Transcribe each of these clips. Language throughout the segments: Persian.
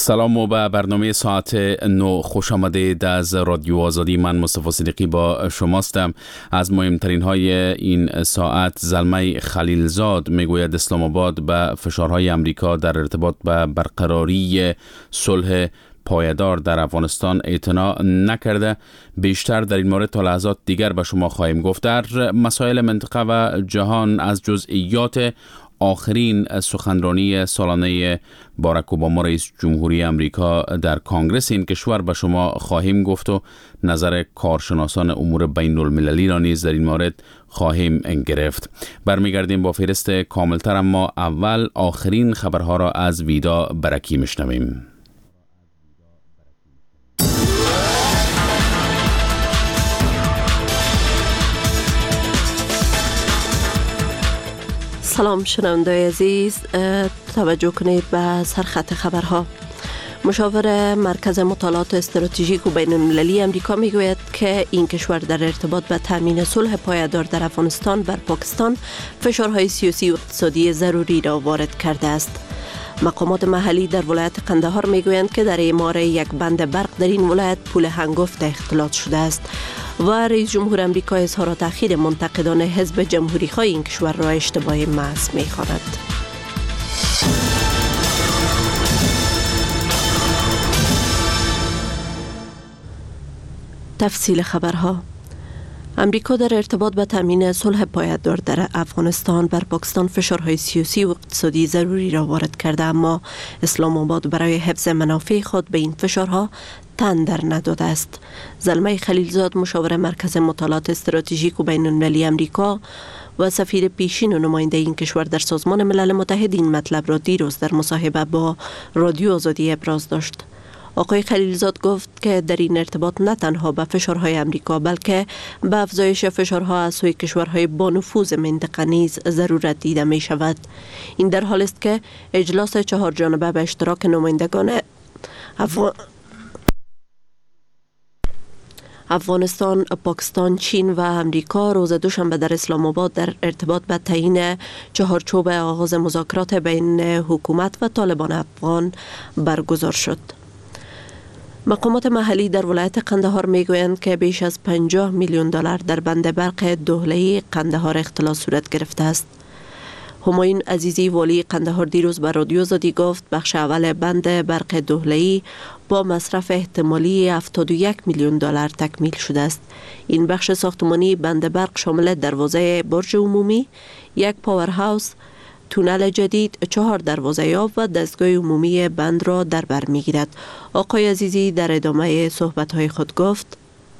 سلام و به برنامه ساعت 9 خوش آمدید از رادیو آزادی. من مصطفی صدیقی با شماستم. از مهمترین های این ساعت: زلمه خلیلزاد میگوید اسلام آباد به فشارهای امریکا در ارتباط به برقراری صلح پایدار در افغانستان اعتنا نکرده. بیشتر در این مورد تا لحظات دیگر به شما خواهیم گفت. در مسائل منطقه و جهان از جزئیات آخرین سخنرانی سالانه باراک اوباما رئیس جمهوری امریکا در کانگرس این کشور به شما خواهیم گفت و نظر کارشناسان امور بین المللی را نیز در این مورد خواهیم گرفت. برمیگردیم با فهرست کاملتر، اما اول آخرین خبرها را از ویدا برکی میشنویم. سلام شنوندگان عزیز، توجه کنید به سرخط خبرها. مشاور مرکز مطالعات استراتژیک و بین المللی امریکا میگوید که این کشور در ارتباط به تامین صلح پایدار در افغانستان بر پاکستان فشارهای سیاسی و اقتصادی ضروری را وارد کرده است. مقامات محلی در ولایت قندهار میگویند که در اعمار یک بند برق در این ولایت پول هنگفت اختلاط شده است و رئیس جمهور امریکا اظهارات اخیر منتقدان حزب جمهوری خواه این کشور را اشتباه محض می‌خواند. تفصیل خبرها. امریکا در ارتباط به تامین صلح پایدار در افغانستان بر پاکستان فشارهای سیاسی و اقتصادی ضروری را وارد کرده، اما اسلام آباد برای حفظ منافع خود به این فشارها تن در نداده است. زلمه خلیلزاد، مشاور مرکز مطالعات استراتژیک و بین المللی امریکا و سفیر پیشین و نماینده این کشور در سازمان ملل متحد، این مطلب را دیروز در مصاحبه با رادیو آزادی ابراز داشت. آقای خلیلزاد گفت که در این ارتباط نه تنها به فشارهای امریکا بلکه به افزایش فشارها از سوی کشورهای با نفوذ منطقه نیز ضرورت دیده می شود. این در حالی است که اجلاس 4 جانبه به اشتراک نمایندگان افغانستان، پاکستان، چین و امریکا روز دوشنبه در اسلام آباد در ارتباط به تعیین چهارچوب آغاز مذاکرات بین حکومت و طالبان افغان برگزار شد. مقامات محلی در ولایت قندهار میگویند که بیش از 50 میلیون دلار در بند برق دهله‌ای قندهار اختلاط صورت گرفته است. همایون عزیزی، والی قندهار، دیروز به رادیو آزادی گفت بخش اول بند برق دهله‌ای با مصرف احتمالی 71 میلیون دلار تکمیل شده است. این بخش ساختمانی بند برق شامل دروازه برج عمومی، یک پاورهاوس، تونل جدید، 4 دروازه آب و دستگاه عمومی بند را در بر میگیرد. آقای عزیزی در ادامه صحبت‌های خود گفت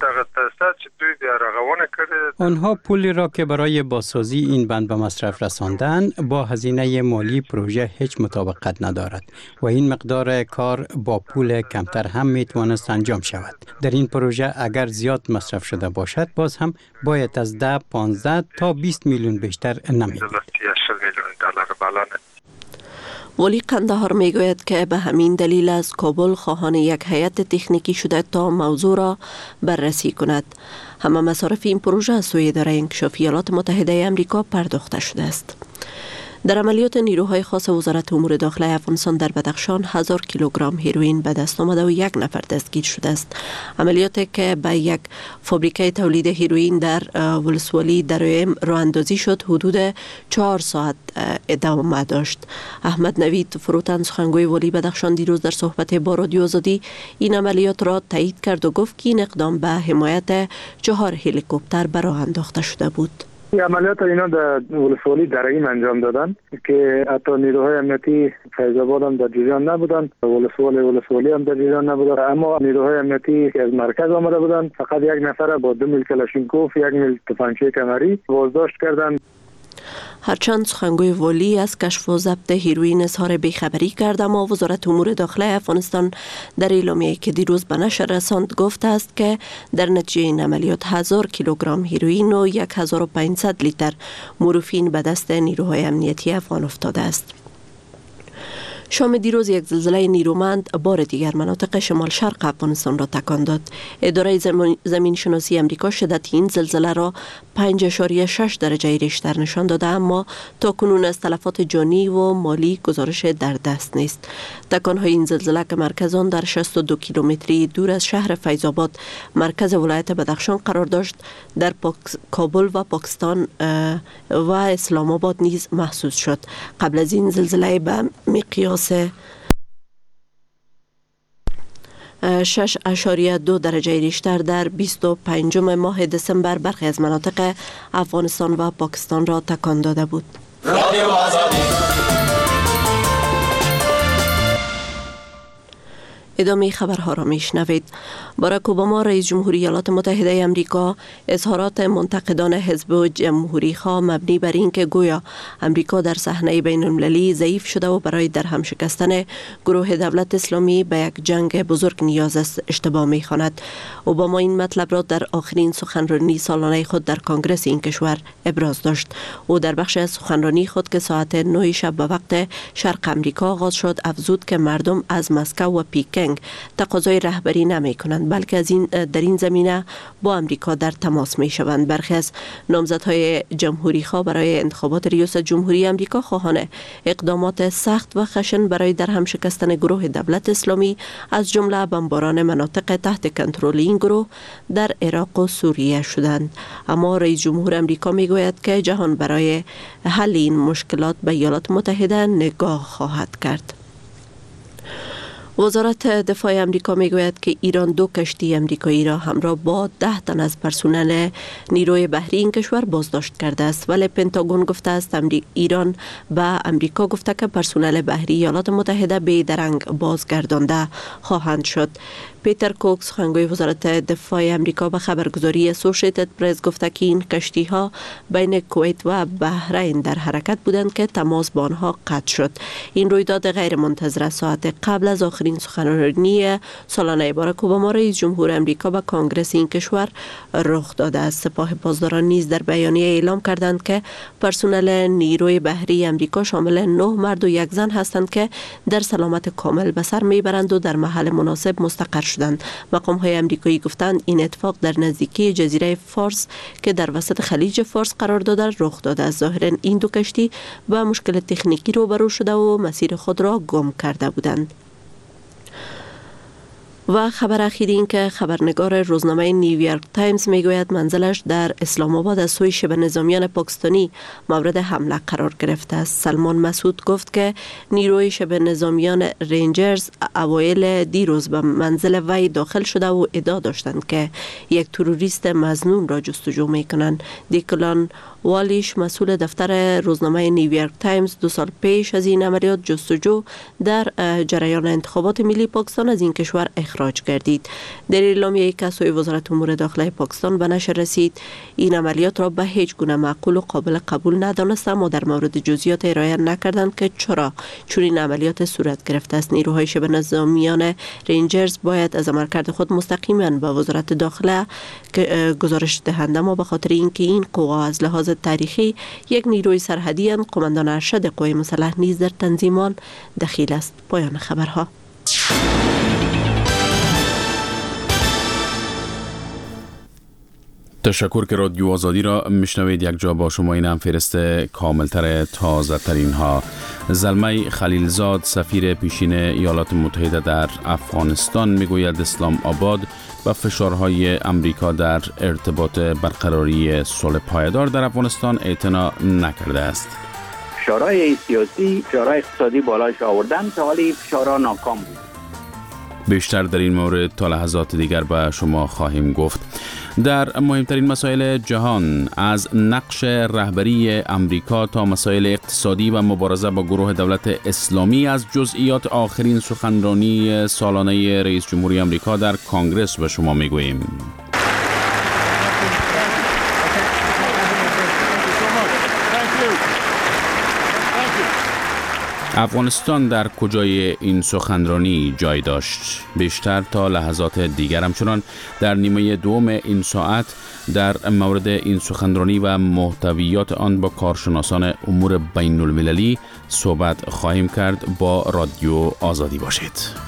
آنها پولی را که برای بازسازی این بند به مصرف رساندن با هزینه مالی پروژه هیچ مطابقت ندارد و این مقدار کار با پول کمتر هم میتوانست انجام شود. در این پروژه اگر زیاد مصرف شده باشد باز هم باید از 10، 15 تا 20 میلیون بیشتر نمیدید. ولی قندهار میگوید که به همین دلیل از کابل خواهان یک هیئت تکنیکی شده تا موضوع را بررسی کند. همه مصارف این پروژه از سوی اداره انکشافی ایالات متحده آمریکا پرداخته شده است. در عملیات نیروهای خاص وزارت امور داخلی افغانستان در بدخشان 1000 کیلوگرم هیروئین به دست آمده و 1 نفر دستگیر شده است. عملیاتی که به یک فابریکه تولید هیروئین در ولسوالی درایم راه اندازی شد حدود 4 ساعت ادامه داشت. احمد نوید فروتن، سخنگوی والی بدخشان، دیروز در صحبت با رادیو آزادی این عملیات را تایید کرد و گفت که این اقدام به حمایت 4 هلیکوپتر به راه انداخته شده بود. عملیات اینا در ولسوالی درایم انجام دادن که حتی نیروهای امنیتی فیض آباد هم در جریان نبودن، ولسوالی هم در جریان نبودن، اما نیروهای امنیتی که از مرکز آمده بودن فقط 1 نفر با 2 میل کلاشینکوف، 1 میل تفنگچی کمری بازداشت کردند. هرچند سخنگوی والی از کشف و ضبط هیروئین اظهار بیخبری کرد، اما وزارت امور داخلی افغانستان در اعلامیه‌ای که دیروز به نشر رساند گفته است که در نتیجه این عملیات 1000 کیلوگرم هیروئین و 1500 لیتر مورفین به دست نیروهای امنیتی افغان افتاده است. شام دیروز یک زلزله نیرومند بار دیگر مناطق شمال شرق افغانستان را تکان داد. اداره زمین شناسی امریکا شدت این زلزله را 5.6 درجه ریشتر نشان داده، اما تا کنون از تلفات جانی و مالی گزارش در دست نیست. تکان‌های این زلزله که مرکز آن در 62 کیلومتری دور از شهر فیض‌آباد مرکز ولایت بدخشان قرار داشت، در کابل و پاکستان و اسلام آباد نیز محسوس شد. قبل از این زلزله به مقیاس 6.2 درجه ریشتر در 25 ماه دسامبر برخی از مناطق افغانستان و پاکستان را تکان داده بود. ادامه خبرها را میشنوید. باراک اوباما رئیس جمهوری ایالات متحده آمریکا اظهارات منتقدان حزب جمهوری خواه مبنی بر اینکه گویا آمریکا در صحنه بین المللی ضعیف شده و برای درهم شکستن گروه دولت اسلامی به یک جنگ بزرگ نیاز است اشتباه می‌خواند. اوباما این مطلب را در آخرین سخنرانی سالانه خود در کنگره این کشور ابراز داشت. او در بخش از سخنرانی خود که ساعت 9 شب به وقت شرق آمریکا آغاز شد افزود که مردم از مسکو و پیکینگ تقاضای رهبری نمی کنند، بلکه در این زمینه با امریکا در تماس می شوند. برخی از نامزدهای جمهوری خواه برای انتخابات ریاست جمهوری امریکا خواهان اقدامات سخت و خشن برای درهم شکستن گروه دولت اسلامی از جمله بمباران مناطق تحت کنترل این گروه در عراق و سوریه شدند. اما رئیس جمهور امریکا می گوید که جهان برای حل این مشکلات به ایالات متحده نگاه خواهد کرد. وزارت دفاع امریکا میگوید که ایران 2 کشتی امریکایی را همراه با 10 تن از پرسنل نیروی بحری این کشور بازداشت کرده است، ولی پنتاگون گفته است ایران به امریکا گفته که پرسنل بحری ایالات متحده به درنگ بازگردانده خواهند شد. پیتر کوکس سخنگوی وزارت دفاع امریکا به خبرگزاری اسوسییتد پرس گفته که این کشتی ها بین کویت و بحرین در حرکت بودند که تماس با آنها قطع شد. این رویداد غیر منتظره ساعت قبل از آخرین سخنرانی سالانه باراک اوباما رئیس جمهور امریکا به کنگره این کشور رخ داده است. سپاه پاسداران نیز در بیانیه اعلام کردند که پرسنل نیروی بحری امریکا شامل 9 مرد و 1 زن هستند که در سلامت کامل به سر میبرند و در محل مناسب مستقر شدند. مقام های امریکایی گفتند این اتفاق در نزدیکی جزیره فارس که در وسط خلیج فارس قرار داده رخ داده است. ظاهرا این 2 کشتی با مشکل تکنیکی روبرو شده و مسیر خود را گم کرده بودند. و خبر اخیر این که خبرنگار روزنامه نیویورک تایمز میگوید منزلش در اسلام آباد از سوی شبه نظامیان پاکستانی مورد حمله قرار گرفته است. سلمان مسعود گفت که نیروی شبه نظامیان رنجرز اوایل دیروز به منزل وی داخل شده و ادعا داشتند که یک تروریست مظنون را جستجو میکنند. دیکلان والیش مسئول دفتر روزنامه نیویورک تایمز 2 سال پیش از این عملیات جستجو در جریان انتخابات ملی پاکستان از این کشور اخراج گردید. در اعلامیه‌ای که سوی وزارت امور داخله پاکستان به نشر رسید این عملیات را به هیچ گونه معقول و قابل قبول ندانست، اما در مورد جزئیات ارائه نکردند که چرا چنین عملیات صورت گرفته است. نیروهای شبه نظامیان رنجرز باید از عملکرد خود مستقیما به وزارت داخله گزارش دهند، اما به خاطر اینکه این قوا از لحاظ تاریخی یک نیروی سرحدی اند، قماندان ارشد قوای مسلح نیز در تنظیمان دخیل است. پایان خبرها. تشکر که رادیو آزادی را میشنوید. یک جا با شما این هم فهرست کاملتر تازه ترین ها. زلمه خلیلزاد سفیر پیشین ایالات متحده در افغانستان میگوید اسلام آباد و فشارهای امریکا در ارتباط برقراری صلح پایدار در افغانستان اعتنا نکرده است. فشارهای سیاسی، فشارهای اقتصادی بالایش آوردن تا حالی فشارها ناکام بود. بیشتر در این مورد تا لحظات دیگر به شما خواهیم گفت. در مهمترین مسائل جهان از نقش رهبری امریکا تا مسائل اقتصادی و مبارزه با گروه دولت اسلامی، از جزئیات آخرین سخنرانی سالانه رئیس جمهوری امریکا در کنگره به شما میگوییم. افغانستان در کجای این سخنرانی جای داشت؟ بیشتر تا لحظات دیگر همچنان در نیمه دوم این ساعت در مورد این سخنرانی و محتویات آن با کارشناسان امور بین المللی صحبت خواهیم کرد. با رادیو آزادی باشید.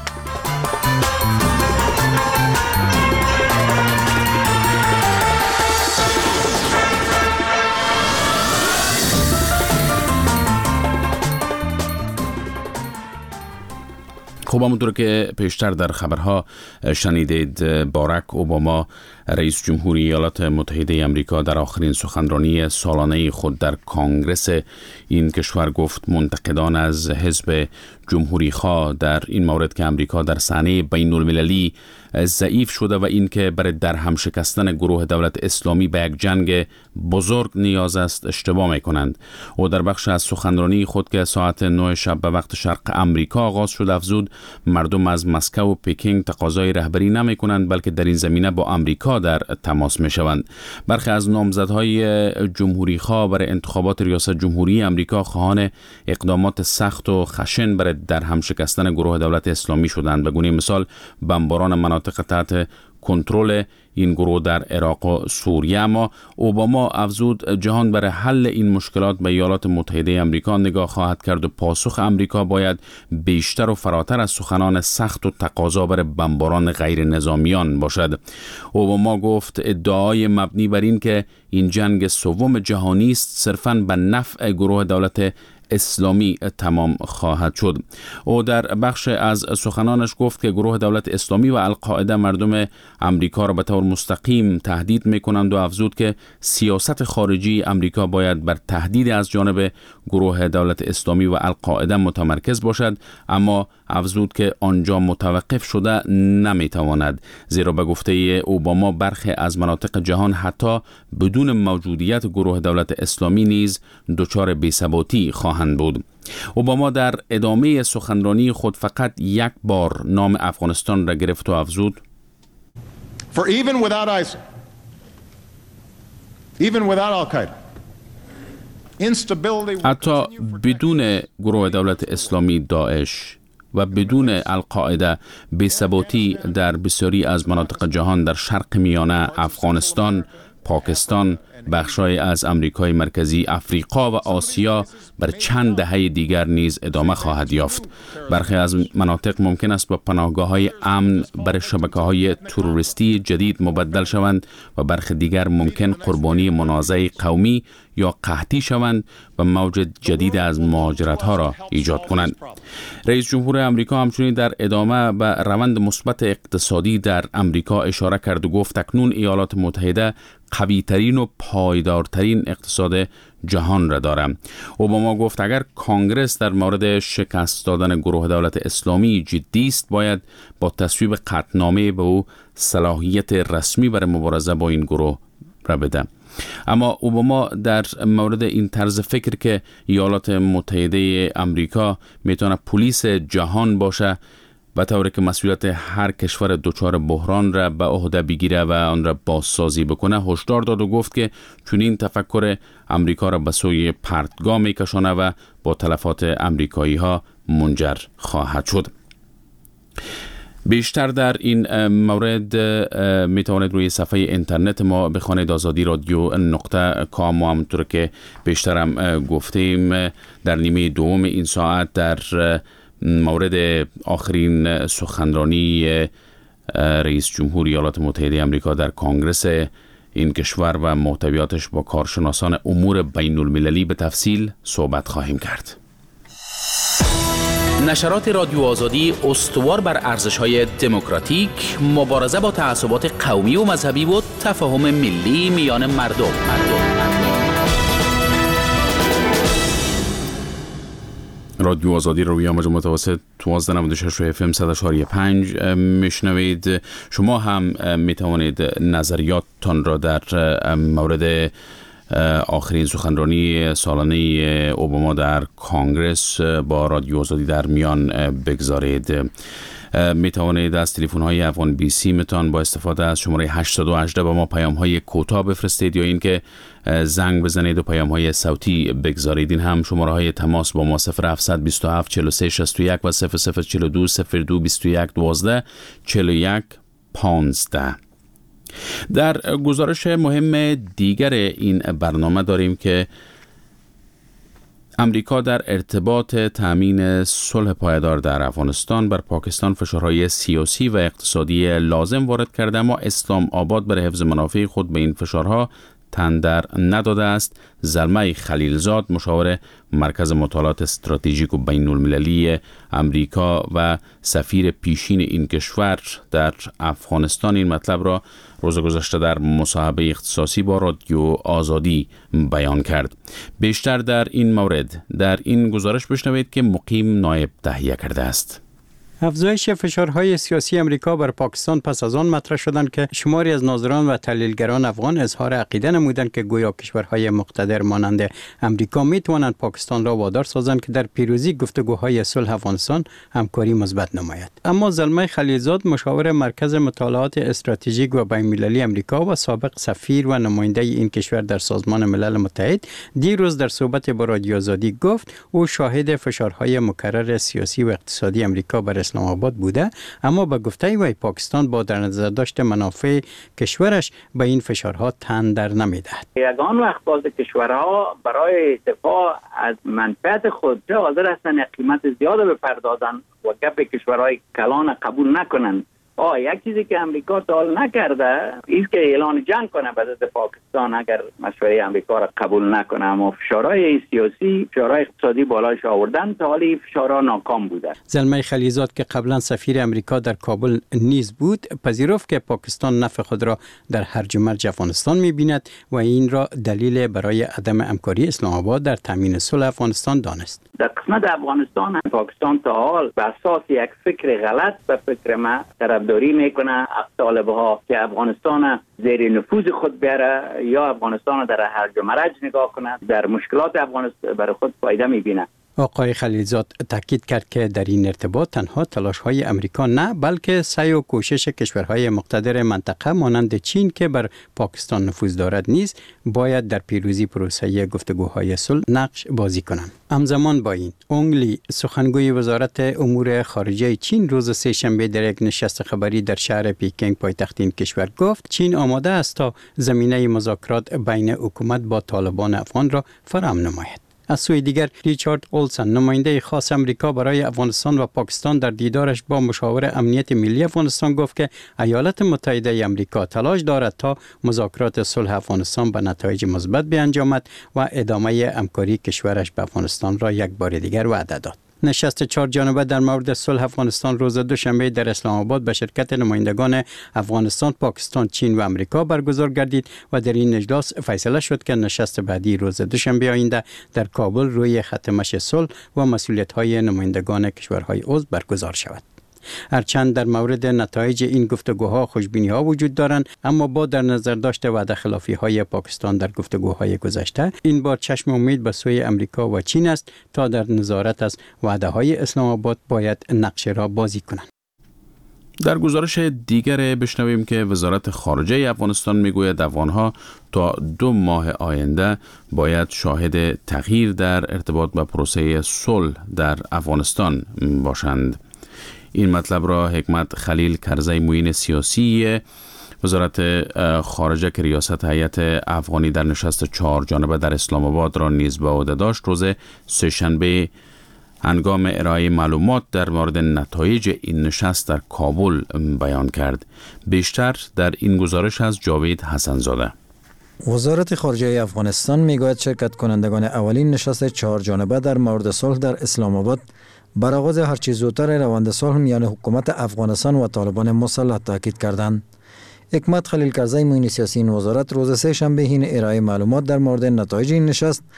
خب همونطور که پیشتر در خبرها شنیدید، باراک اوباما رئیس جمهوری ایالات متحده آمریکا در آخرین سخنرانی سالانه خود در کانگرس این کشور گفت منتقدان از حزب جمهوری خواه در این مورد که آمریکا در صحنه بین المللی ضعیف شده و اینکه برای درهم شکستن گروه دولت اسلامی به یک جنگ بزرگ نیاز است اشتباه میکنند. او در بخش از سخنرانی خود که ساعت 9 شب به وقت شرق آمریکا آغاز شد افزود مردم از مسکو و پکینگ تقاضای رهبری نمی کنند بلکه در این زمینه با آمریکا در تماس می شوند. برخی از نامزدهای جمهوری خواه برای انتخابات ریاست جمهوری آمریکا خواهان اقدامات سخت و خشن برای درهم شکستن گروه دولت اسلامی شدند. به گونه مثال بمباران مناطق تحت کنترل این گروه در عراق و سوریه. اما اوباما افزود جهان برای حل این مشکلات به ایالات متحده آمریکا نگاه خواهد کرد و پاسخ آمریکا باید بیشتر و فراتر از سخنان سخت و تقاضا برای بمباران غیر نظامیان باشد. اوباما گفت ادعای مبنی بر این که این جنگ سوم جهانی است صرفاً به نفع گروه دولت اسلامی تمام خواهد شد. او در بخش از سخنانش گفت که گروه دولت اسلامی و القاعده مردم آمریکا را به طور مستقیم تهدید می‌کنند و افزود که سیاست خارجی آمریکا باید بر تهدید از جانب گروه دولت اسلامی و القاعده متمرکز باشد، اما افزود که آنجا متوقف شده نمیتواند، زیرا به گفته اوباما برخی از مناطق جهان حتی بدون موجودیت گروه دولت اسلامی نیز دچار بی‌ثباتی خواهند بود. اوباما در ادامه سخنرانی خود فقط یک بار نام افغانستان را گرفت و افزود For even without ISIL, even without Al-Qaeda, حتی بدون گروه دولت اسلامی داعش و بدون القاعده بی‌ثباتی در بسیاری از مناطق جهان در شرق میانه، افغانستان، پاکستان، بخشای از امریکای مرکزی، افریقا و آسیا بر چند دهه دیگر نیز ادامه خواهد یافت. برخی از مناطق ممکن است با پناهگاه‌های امن برای شبکه‌های تروریستی جدید مبدل شوند و برخی دیگر ممکن قربانی منازعه قومی یا قحطی شوند و موج جدید از مهاجرت‌ها را ایجاد کنند. رئیس جمهور آمریکا همچنین در ادامه به روند مثبت اقتصادی در آمریکا اشاره کرد و گفت اکنون ایالات متحده قوی‌ترین و پایدارترین اقتصاد جهان را دارد. اوباما گفت اگر کانگرس در مورد شکست دادن گروه دولت اسلامی جدی است باید با تصویب قطعنامه به او صلاحیت رسمی برای مبارزه با این گروه را بده. اما اوباما در مورد این طرز فکر که ایالات متحده آمریکا میتونه پلیس جهان باشه و طوری که مسئولیت هر کشور دچار بحران را به عهده بگیره و آن را بازسازی بکنه هشدار داد و گفت که چنین تفکر آمریکا را به سوی پرتگاه میکشانه و با تلفات آمریکایی ها منجر خواهد شد. بیشتر در این مورد می توانید روی صفحه اینترنت ما بخوانید azadi.radio.com. ما همونطور که بیشتر هم گفتیم در نیمه دوم این ساعت در مورد آخرین سخنرانی رئیس جمهوری ایالات متحده آمریکا در کانگرس این کشور و محتویاتش با کارشناسان امور بین المللی به تفصیل صحبت خواهیم کرد. نشرات رادیو آزادی استوار بر ارزش‌های دموکراتیک، مبارزه با تعصبات قومی و مذهبی و تفاهم ملی میان مردم. رادیو آزادی روی امواج متوسط 1296 FM 100.5 میشنوید. شما هم میتوانید نظریاتتان را در مورد آخرین سخنرانی سالانه اوباما در کانگرس با رادیو آزادی در میان بگذارید. می توانید از تلفن های افغان بی سی متان با استفاده از شماره 818 با ما پیام های کوتاه بفرستید یا اینکه زنگ بزنید و پیام های صوتی بگذارید. این هم شماره های تماس با ما 0727 43 61 و 0042 02 21 12 41 15. در گزارش مهم دیگر این برنامه داریم که امریکا در ارتباط تأمین صلح پایدار در افغانستان بر پاکستان فشارهای سیاسی و اقتصادی لازم وارد کرده، اما اسلام آباد برای حفظ منافع خود به این فشارها تن در نداده است. زلمه خلیلزاد، مشاور مرکز مطالعات استراتژیک و بین المللی امریکا و سفیر پیشین این کشور در افغانستان، این مطلب را روز گذشته در مصاحبه اختصاصی با رادیو آزادی بیان کرد. بیشتر در این مورد در این گزارش بشنوید که مقیم نایب تهیه کرده است. افزایش فشارهای سیاسی امریکا بر پاکستان پس از آن مطرح شدند که شماری از ناظران و تحلیلگران افغان اظهار عقیده نمودند که گویا کشورهای مقتدر مانند امریکا می توانند پاکستان را وادار سازند که در پیروزی گفتگوهای صلح افغانستان همکاری مثبت نماید. اما زلمه خلیلزاد، مشاور مرکز مطالعات استراتژیک و بین‌المللی امریکا و سابق سفیر و نماینده این کشور در سازمان ملل متحد، دیروز در صحبت با رادیو آزادی گفت او شاهد فشارهای مکرر سیاسی و اقتصادی امریکا بر اسلام آباد بوده، اما به گفته وی پاکستان با در نظر داشت منافع کشورش به این فشارها تن در نمیدهد. یگان وقت باز کشورها برای دفاع از منفعت خود حاضر هستند قیمت زیاد بپردازن و گپ کشورهای کلان قبول نکنند. یک چیزی که امریکا تا حال نکرده است که اعلان جنگ کنه به ضد پاکستان اگر مشورت امریکا را قبول نکنه، اما فشارهای سیاسی، فشارهای اقتصادی بالایش آوردن، تا حالی فشارها ناکام بوده. زلمه خلیلزاد که قبلا سفیر امریکا در کابل نیز بود، پذیرفت که پاکستان نفع خود را در هرج و مرج افغانستان می‌بیند و این را دلیل برای عدم همکاری اسلام آباد در تامین صلح افغانستان دانست. در قسمت افغانستان پاکستان تا حال بر اساس یک فکر غلط به فکر ما طرفداری میکنه طالبها که افغانستان زیر نفوذ خود بیاره یا افغانستان در هرج و مرج نگاه کنه، در مشکلات افغانستان برای خود فایده میبینه. آقای خلیلزاد تاکید کرد که در این ارتباط تنها تلاش‌های امریکا نه، بلکه سعی و کوشش کشورهای مقتدر منطقه مانند چین که بر پاکستان نفوذ دارد نیز باید در پیروزی پروسه گفتگوهای صلح نقش بازی کنند. همزمان با این، اونگ لی، سخنگوی وزارت امور خارجه چین، روز سه‌شنبه در یک نشست خبری در شهر پیکینگ پایتخت این کشور گفت چین آماده است تا زمینه مذاکرات بین حکومت با طالبان افغان را فراهم نماید. از سوی دیگر، ریچارد اولسن، نماینده خاص امریکا برای افغانستان و پاکستان، در دیدارش با مشاور امنیت ملی افغانستان گفت که ایالات متحده امریکا تلاش دارد تا مذاکرات صلح افغانستان به نتایج مثبت بیانجامد و ادامه همکاری کشورش به افغانستان را یک بار دیگر وعده داد. نشست 4 جانبه در مورد صلح افغانستان روز دوشنبه در اسلام آباد به شرکت نمایندگان افغانستان، پاکستان، چین و امریکا برگزار گردید و در این اجلاس فیصله شد که نشست بعدی روز دوشنبه آینده در کابل روی خط مشی صلح و مسئولیت‌های نمایندگان کشورهای عضو برگزار شود. هرچند در مورد نتایج این گفتگوها خوشبینی‌ها وجود دارند، اما با در نظر داشت وعده خلافی‌های پاکستان در گفتگوهای گذشته، این بار چشم امید به سوی امریکا و چین است تا در نظارت از وعده‌های اسلام آباد باید نقشه را بازی کنند. در گزارش دیگر بشنویم که وزارت خارجه افغانستان میگوید افغانها تا 2 ماه آینده باید شاهد تغییر در ارتباط با پروسه صلح در افغانستان باشند. این مطلب را حکمت خلیل کرزی، معین سیاسی وزارت خارجه که ریاست هیئت افغانی در نشست 4 جانبه در اسلام آباد را نیز به عهده داشت، روز سه‌شنبه هنگام ارائه معلومات در مورد نتایج این نشست در کابل بیان کرد. بیشتر در این گزارش از جاوید حسن‌زاده. وزارت خارجه افغانستان میگوید شرکت کنندگان اولین نشست 4 جانبه در مورد صلح در اسلام آباد بر آغاز هرچه زودتر روند صلح میان حکومت افغانستان و طالبان مسلح تاکید کردند. حکمت خلیل کرزی، معین سیاسی این وزارت، روز سه‌شنبه حین ارائه معلومات در مورد نتایج این نشست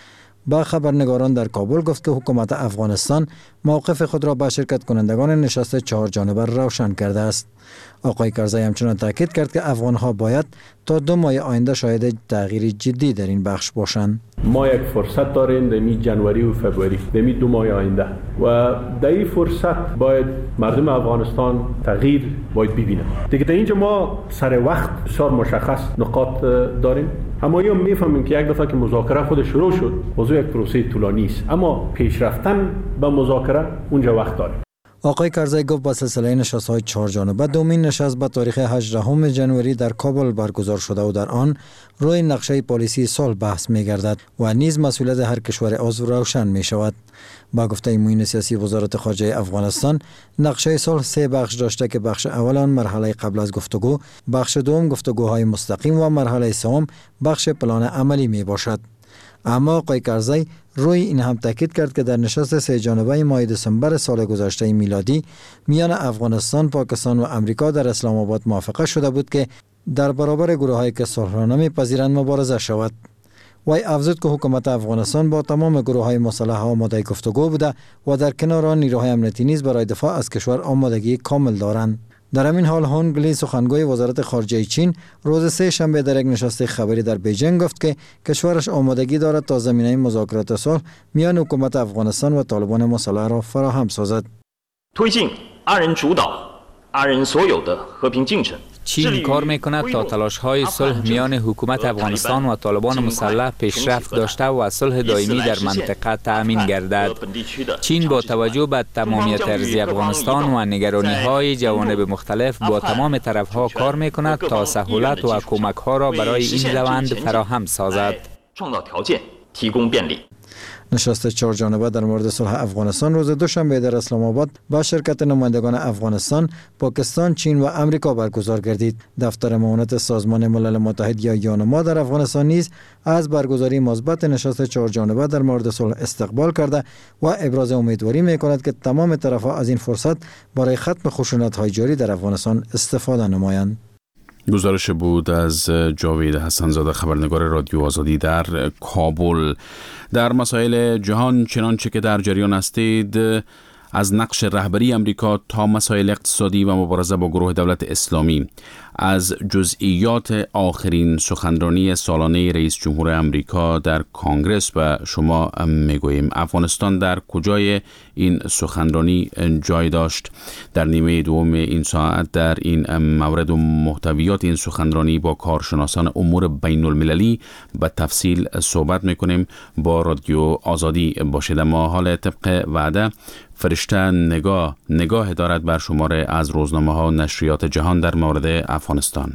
با خبرنگاران در کابل گفت که حکومت افغانستان موقف خود را به شرکت کنندگان نشست 4 جانبه روشن کرده است. آقای کرزی همچنان تاکید کرد که افغانها باید تا 2 ماه آینده شاهد تغییر جدی در این بخش باشند. ما یک فرصت داریم در جنوری و فوریه، در 2 ماه آینده، و در این فرصت باید مردم افغانستان تغییر باید ببینند. دیگه در اینجا ما سر وقت بسیار مشخص نقاط داریم. اما یا میفهمیم که یک دفعه که مذاکره خود شروع شد، موضوع یک پروسه طولانی است، اما پیش رفتن به مذاکره اونجا وقت داره. آقای کرزی گفت با سلسله نشست‌های 4 جانبه دومین نشست به تاریخ 18 جنوری در کابل برگزار شده و در آن روی نقشه پالیسی صلح بحث می‌گردد و نیز مسئولیت هر کشور عضو روشن می‌شود. با گفته معین سیاسی وزارت خارجه افغانستان، نقشه صلح 3 بخش داشته که بخش اول آن مرحله قبل از گفتگو، بخش دوم گفتگوهای مستقیم و مرحله سوم بخش پلان عملی میباشد. اما آقای کرزی روی این هم تاکید کرد که در نشست 3 جانبه ماه دسامبر سال گذشته میلادی میان افغانستان، پاکستان و امریکا در اسلام آباد موافقه شده بود که در برابر گروهایی که صلح را نمیپذیرند مبارزه شود. وی افزود که حکومت افغانستان با تمام گروه‌های مسلح آماده گفتگو بوده و در کنار آن نیروهای امنیتی نیز برای دفاع از کشور آمادگی کامل دارند. در همین حال هونگ لی سخنگوی وزارت خارجه چین روز 3 شنبه در یک نشست خبری در بیجینگ گفت که کشورش آمادگی دارد تا زمینه مذاکرات صلح میان حکومت افغانستان و طالبان مسلح را فراهم سازد. چین کار میکند تا تلاش‌های صلح میان حکومت افغانستان و طالبان مسلح پیشرفت داشته و صلح دائمی در منطقه تأمین گردد. چین با توجه به تمامیت ارضی افغانستان و نگرانی‌های جوانب مختلف با تمام طرف‌ها کار میکند تا سهولت و کمک‌ها را برای این روند فراهم سازد. نشست 4 جانبه در مورد صلح افغانستان روز دوشنبه در اسلام آباد با شرکت نمایندگان افغانستان، پاکستان، چین و امریکا برگزار گردید. دفتر معاونت سازمان ملل متحد یا یونما در افغانستان نیز از برگزاری مثبت نشست 4 جانبه در مورد صلح استقبال کرده و ابراز امیدواری می‌کند که تمام طرف‌ها از این فرصت برای ختم خشونت‌های جاری در افغانستان استفاده نمایند. گزارش بود از جاوید حسن‌زاده، خبرنگار رادیو آزادی در کابل. در مسائل جهان چنانچه که در جریان هستید، از نقش رهبری امریکا تا مسائل اقتصادی و مبارزه با گروه دولت اسلامی، از جزئیات آخرین سخنرانی سالانه رئیس جمهور امریکا در کنگره به شما میگوییم. افغانستان در کجای این سخنرانی جای داشت؟ در نیمه دوم این ساعت در این مورد و محتویات این سخنرانی با کارشناسان امور بین المللی به تفصیل صحبت میکنیم. با رادیو آزادی باشید. ما حال طبق وعده فرشته نگاه دارد بر شماره از روزنامه ها و نشریات جهان در مورد افغانستان.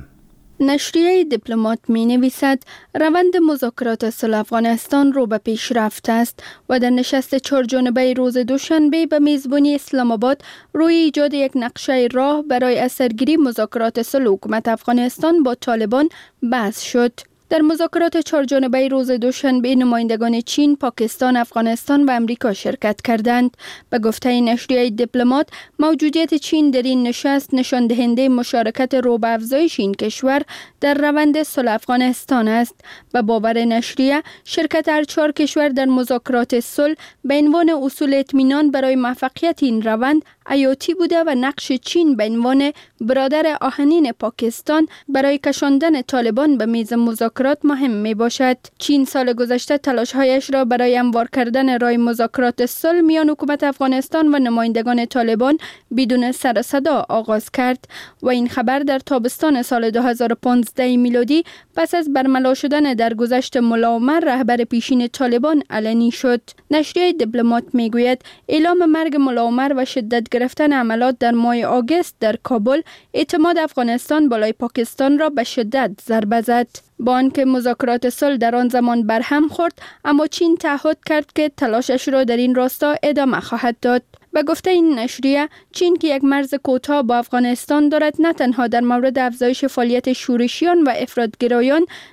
نشریه دیپلمات می نویسد روند مذاکرات صلح افغانستان رو به پیش رفته است و در نشست 4 جانبه روز دوشنبه به میزبانی اسلام آباد روی ایجاد یک نقشه راه برای اثرگیری مذاکرات صلح حکومت افغانستان با طالبان بحث شد. در مذاکرات 4 جانبه روز دوشنبه نمایندگان چین، پاکستان، افغانستان و امریکا شرکت کردند. به گفته نشریه دیپلمات، موجودیت چین در این نشست نشان دهنده مشارکت رو به افزایش این کشور در روند صلح افغانستان است. به باور نشریه، شرکت هر 4 کشور در مذاکرات صلح به عنوان اصول اطمینان برای موفقیت این روند حیاتی بوده و نقش چین به عنوان برادر آهنین پاکستان برای کشاندن طالبان به میز مذاکرات مهم می باشد. چین سال گذشته تلاش‌هایش را برای هموار کردن راه مذاکرات صلح میان حکومت افغانستان و نمایندگان طالبان بدون سر و صدا آغاز کرد و این خبر در تابستان سال 2015 میلادی پس از برملا شدن درگذشت ملا عمر رهبر پیشین طالبان علنی شد. نشریه دیپلمات میگوید اعلام مرگ ملا عمر و شدت گرفتن عملات در ماه آگوست در کابل اعتماد افغانستان بالای پاکستان را به شدت ضربه زد. با آنکه مذاکرات صلح در آن زمان برهم خورد، اما چین تعهد کرد که تلاشش را در این راستا ادامه خواهد داد. به گفته این نشریه، چین که یک مرز کوتاه با افغانستان دارد، نه تنها در مورد افزایش فعالیت شورشیان و افراطگرایان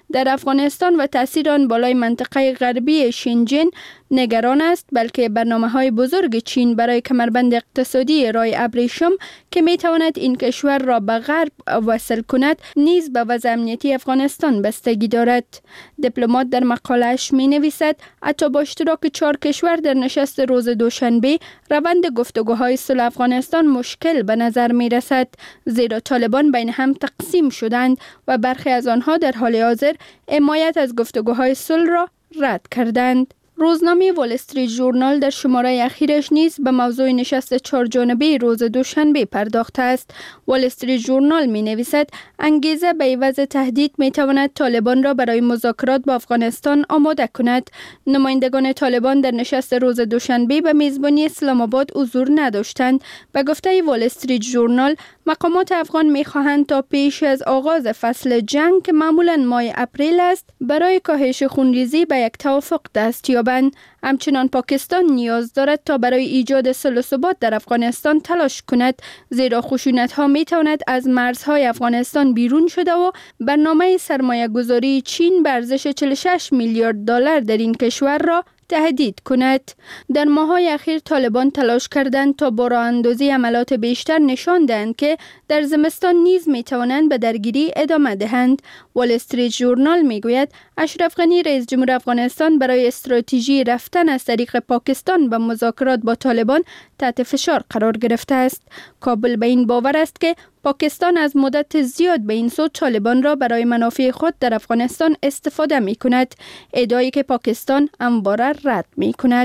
در افغانستان و تاثیر آن بالای منطقه غربی شینجین نگران است، بلکه برنامه‌های بزرگ چین برای کمربند اقتصادی راه ابریشم که می‌تواند این کشور را به غرب وصل کند نیز به وضع امنیتی افغانستان بستگی دارد. دیپلمات در مقاله‌اش می‌نویسد حتی با اشتراک 4 کشور در نشست روز دوشنبه روند گفتگوهای صلح افغانستان مشکل به نظر می‌رسد، زیرا طالبان بین هم تقسیم شدند و برخی از آنها در حال حاضر حمایت از گفتگوهای صلح را رد کردند. روزنامه وال استریت ژورنال در شماره اخیرش نیز به موضوع نشست 4 جانبه روز دوشنبه پرداخته است. وال استریت ژورنال می نویسد انگیزه به عوض تهدید می تواند طالبان را برای مذاکرات با افغانستان آماده کند. نمایندگان طالبان در نشست روز دوشنبه به میزبانی اسلام آباد حضور نداشتند. به گفته وال استریت ژورنال مقامات افغان می خواهند تا پیش از آغاز فصل جنگ که معمولاً ماه اپریل است برای کاهش خونریزی به یک توافق دست یابند. همچنان پاکستان نیاز دارد تا برای ایجاد صلح و ثبات در افغانستان تلاش کند، زیرا خشونت‌ها می‌تواند از مرزهای افغانستان بیرون شده و برنامه سرمایه‌گذاری چین به ارزش 46 میلیارد دلار در این کشور را تهدید کند. در ماه‌های اخیر طالبان تلاش کردند تا با راه‌اندازی عملیات بیشتر نشان دهند که در زمستان نیز می‌توانند به درگیری ادامه دهند. وال استریت ژورنال می‌گوید اشرف غنی رئیس جمهور افغانستان برای استراتژی رفتن از طریق پاکستان به مذاکرات با طالبان تحت فشار قرار گرفته است. کابل به این باور است که پاکستان از مدت زیاد به این سو طالبان را برای منافع خود در افغانستان استفاده می کند، ادعایی که پاکستان همواره رد می کند.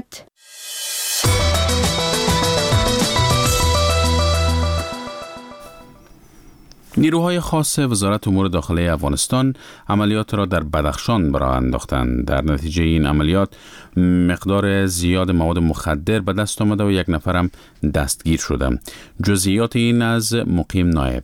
نیروهای خاص وزارت امور داخلی افغانستان عملیات را در بدخشان به راه انداختند. در نتیجه این عملیات مقدار زیاد مواد مخدر به دست آمده و 1 نفر هم دستگیر شده. جزئیات این از مقیم نایب.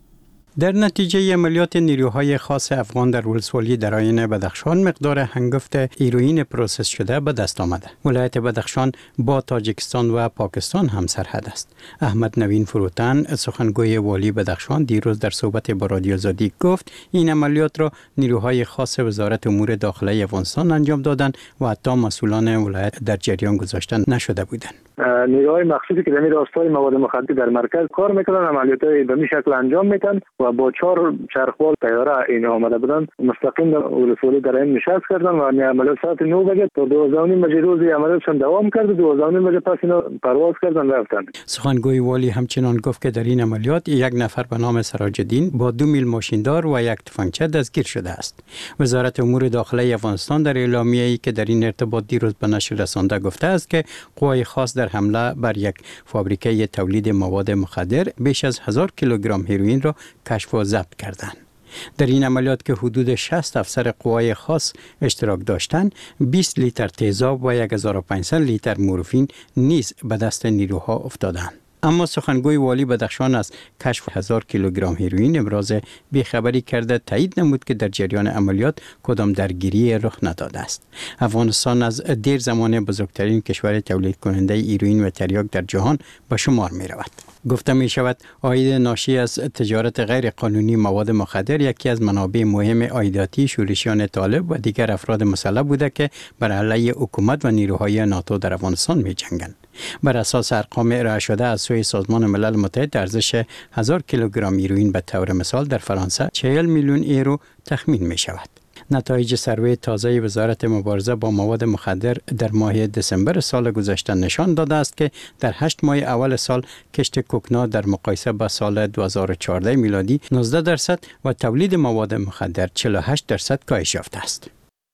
در نتیجه عملیات نیروهای خاص افغان در ولسوالی درایین بدخشان مقدار هنگفت هیروئین پروسس شده به دست آمده. ولایت بدخشان با تاجیکستان و پاکستان هم سرحد است. احمد نوین فروتن سخنگوی والی بدخشان دیروز در صحبت با رادیو آزادی گفت این عملیات را نیروهای خاص وزارت امور داخلی افغانستان انجام دادند و حتی مسئولان ولایت در جریان گذاشته نشده بودند. نیروهای مخصوصی که در راستای مواد مخدر در مرکز کار میکنن عملیاتای به این شکل انجام میدن و با 4 چرخبال طیاره این آمده بودن مستقیم در ولسوالی در این نشست کردن و عملیات ساعت 9 بجه تا 12:30 بجه روز عملیاتشون دوام کرد. 12:30 بجه پس اینا پرواز کردن رفتن. سخنگوی والی همچنان گفت که در این عملیات 1 نفر به نام سراج‌الدین با 2 میل ماشیندار و 1 تفنگچی دستگیر شده است. وزارت امور داخلی افغانستان در اعلامیه‌ای که در این ارتباط دیروز به نشر رسانده گفته است که قوای خاص در حمله بر یک فابریکه تولید مواد مخدر بیش از 1000 کیلوگرم هیروئین را کشف و ضبط کردند. در این عملیات که حدود 60 افسر قوای خاص اشتراک داشتند، 20 لیتر تیزاب و 1500 لیتر مورفین نیز به دست نیروها افتادند. اما سخنگوی والی بدخشان از کشف 1000 کیلوگرم هیروئین ابراز بیخبری کرده تایید نمود که در جریان عملیات کدام درگیری رخ نداده است. افغانستان از دیر زمان بزرگترین کشور تولید کننده هیروئین و تریاک در جهان به شمار می رود. گفته می شود عاید ناشی از تجارت غیر قانونی مواد مخدر یکی از منابع مهم عایداتی شورشیان طالب و دیگر افراد مسلح بوده که بر علیه حکومت و نیروهای ناتو در افغانستان می جنگند. بر اساس ارقام ارائه شده از سوی سازمان ملل متحد ارزش 1000 کیلوگرم هیروئین به طور مثال در فرانسه 40 میلیون یورو تخمین می شود. نتایج سروی تازه وزارت مبارزه با مواد مخدر در ماه دسامبر سال گذشته نشان داده است که در 8 ماه اول سال کشت کوکنا در مقایسه با سال 2014 میلادی 19% و تولید مواد مخدر 48% کاهش یافته است.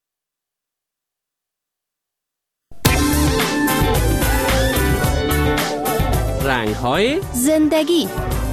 رنگ‌های زندگی.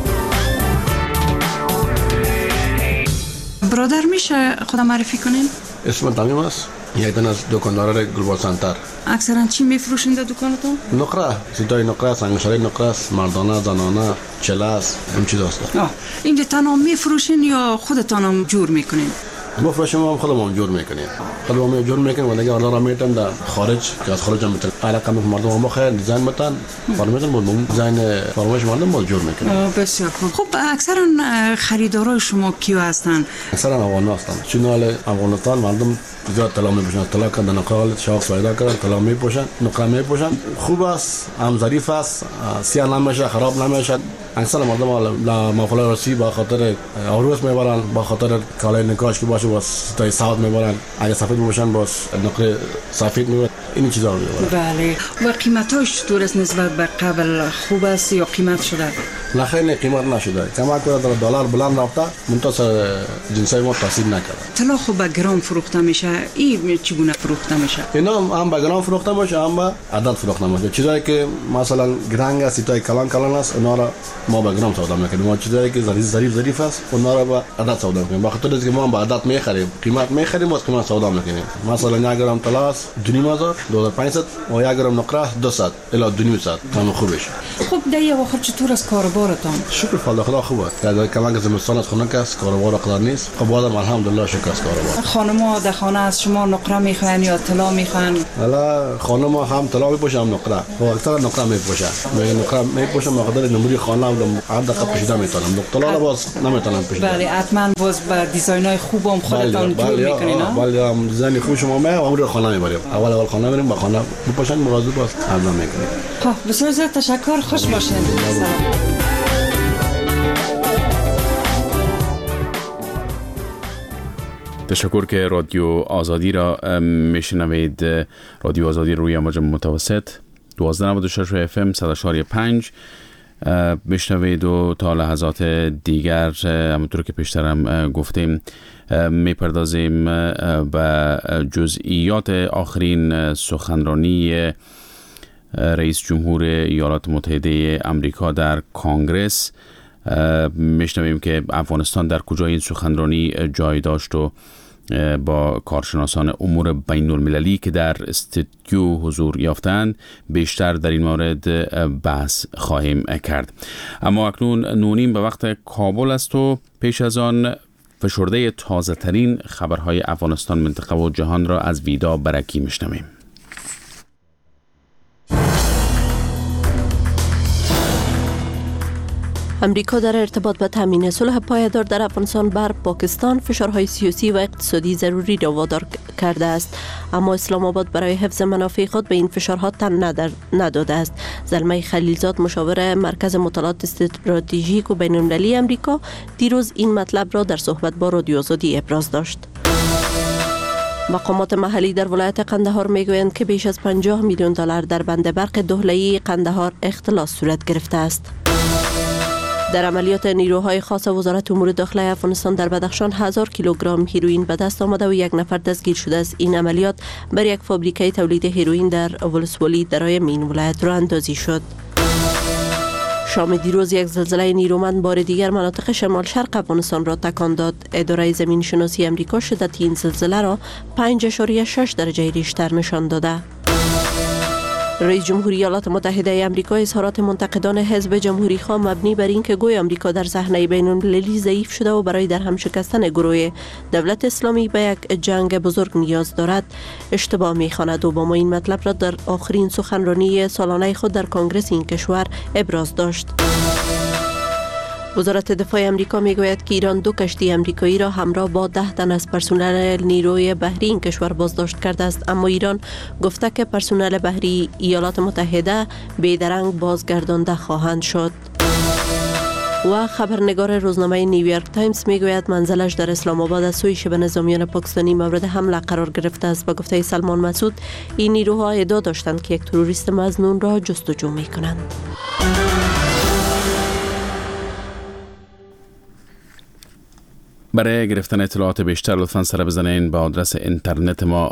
برادر میشه خودم معرفی کنین؟ اسم تمیم است. یک دن از دکاندار گلبال سنتر. اکثرا چی میفروشین در دکانتون؟ نقره، سیدای نقره، سنگشاری نقره، مردانه، زنانه، چله است، این چیز است. اینجا تنها میفروشین یا خودتان هم جور میکنین؟ مفروش ما خودمون جور میکنیم خودمون جور میکنیم و دیگه آنها را میتونن در خارج که از خارج هم میتونن علاقه مردم ما خیر دیزاین میتونن فرمیتون بود دیزاین فرمایش مردم ما جور میکنیم. بسیار خوب. خب اکثرا خریدارای شما کیو هستن؟ اکثرا افغان هستن. چون افغانستان مردم زیاد طلا میپوشن، طلا کردن نقال شاخ پیدا کردن، طلا میپوشن، نقره میپوشن. خوب است، هم ظریف است، سیاه نمیشه، خراب نمیشه. اکثر مردم مافلای رسی با خاطر عروس میبرن، با خاطر کالای نکاش که باشه باز تای ساعت میبرن، اگه سفید میباشن باز نقره سفید میبرن. این چیزا رو میبرن. بله. و قیمتاش چطور است نسبت به قبل؟ خوب است یا قیمت شده؟ نه خیلی قیمت نشده. کمک کرده دلار بلند رفته، منتها جنسای ما تاثیر نکرده. طلا خوب به گرم فروخته میشه. این چگونه فروخته میشه؟ اینا هم به گرم فروخته میشه، هم به عدد فروخته میشه. چیزایی که مثلا گرنگ است، تای کلان است، اونا را ما به گرم سودا میکنیم. ما چیزایی که ظریف است، اونا را به عدد سودا میکنیم. به خاطر اینکه ما به عدد میخریم، قیمت میخریم و قیمت سودا میکنیم. مثلا 1 گرم طلا است 2500 2500 و 1 گرم نقره 200 الی 2500 تمام خوبش. خب دیگه وقت چطور از کاربارتان؟ شکر خدا خوبه. در کمک زمستان از خونه است، کاربار قدر نیست. خب بعدم الحمدلله شکر است کاربار. خانم‌ها در خانه از شما نقره میخوان یا طلا میخوان؟ حالا خانم‌ها هم طلا میپوشن هم نقره. و اکثر نقره میپوشن. نقره میپوشن مقدار نمودی خانه هم دقیق پوشیده میتونن. طلا رو باز نمیتونن پوشیده. بله حتما باز با دیزاین‌های خوبم خودتان جور میکنین ها؟ بله هم دیزاین خوب شما ما امروز خانه میبریم. اول خانه میریم با خانه میپوشن مراجعه باز عرضه میکنیم. خب بسیار زیاد تشکر. خوش باشین. سلام. تشکر که رادیو آزادی را میشنوید. رادیو آزادی روی امواج متوسط 1296 FM 100.5 میشنوید و تا لحظات دیگر همونطور که پیشترم گفتیم میپردازیم به جزئیات آخرین سخنرانی رئیس جمهور ایالات متحده آمریکا در کنگره. میشنویم که افغانستان در کجای این سخنرانی جای داشت و با کارشناسان امور بین المللی که در استودیو حضور یافتند بیشتر در این مورد بحث خواهیم کرد. اما اکنون 9:30 به وقت کابل است و پیش از آن فشرده تازه ترین خبرهای افغانستان، منطقه و جهان را از ویدا برکی میشنویم. امریکا در ارتباط به تامین صلح پایدار در افغانستان بر پاکستان فشارهای سیاسی و اقتصادی ضروری را وادار کرده است، اما اسلام آباد برای حفظ منافع خود به این فشارها تن نداده است. زلمه خلیلزاد مشاور مرکز مطالعات استراتژیک و بین المللی امریکا دیروز این مطلب را در صحبت با رادیو آزادی ابراز داشت. مقامات محلی در ولایت قندهار میگویند که بیش از 50 میلیون دلار در بند برق دهله‌ای قندهار اختلاس صورت گرفته است. در عملیات نیروهای خاص وزارت امور داخلی افغانستان در بدخشان 1000 کیلوگرم هیروئین به دست آمده و 1 نفر دستگیر شده است. این عملیات بر یک فابریکه تولید هیروئین در ولسوالی درایم این ولایت راه اندازی شد. شام دیروز یک زلزله نیرومند بار دیگر مناطق شمال شرق افغانستان را تکان داد. اداره زمین شناسی امریکا شدت این زلزله را 5.6 درجه ریشتر نشان داده. رئیس جمهوری ایالات متحده آمریکا اظهارات منتقدان حزب جمهوری خواه مبنی بر اینکه گوی آمریکا در صحنه بین المللی ضعیف شده و برای در هم شکستن گروه دولت اسلامی به یک جنگ بزرگ نیاز دارد اشتباه می‌خواند. اوباما این مطلب را در آخرین سخنرانی سالانه خود در کنگره این کشور ابراز داشت. وزارت دفاع امریکا میگوید که ایران 2 کشتی امریکایی را همراه با 10 تن از پرسنل نیروی بحری این کشور بازداشت کرده است، اما ایران گفته که پرسنل بحری ایالات متحده بیدرنگ بازگردانده خواهند شد. و خبرنگار روزنامه نیویورک تایمز میگوید منزلش در اسلام آباد از سوی شبه نظامیان پاکستانی مورد حمله قرار گرفته است. به گفته سلمان مسعود این نیروها ادعا داشتند که یک تروریست مظنون را جستجو میکنند. برای گرفتن اطلاعات بیشتر لطفاً سر بزنین به آدرس اینترنت ما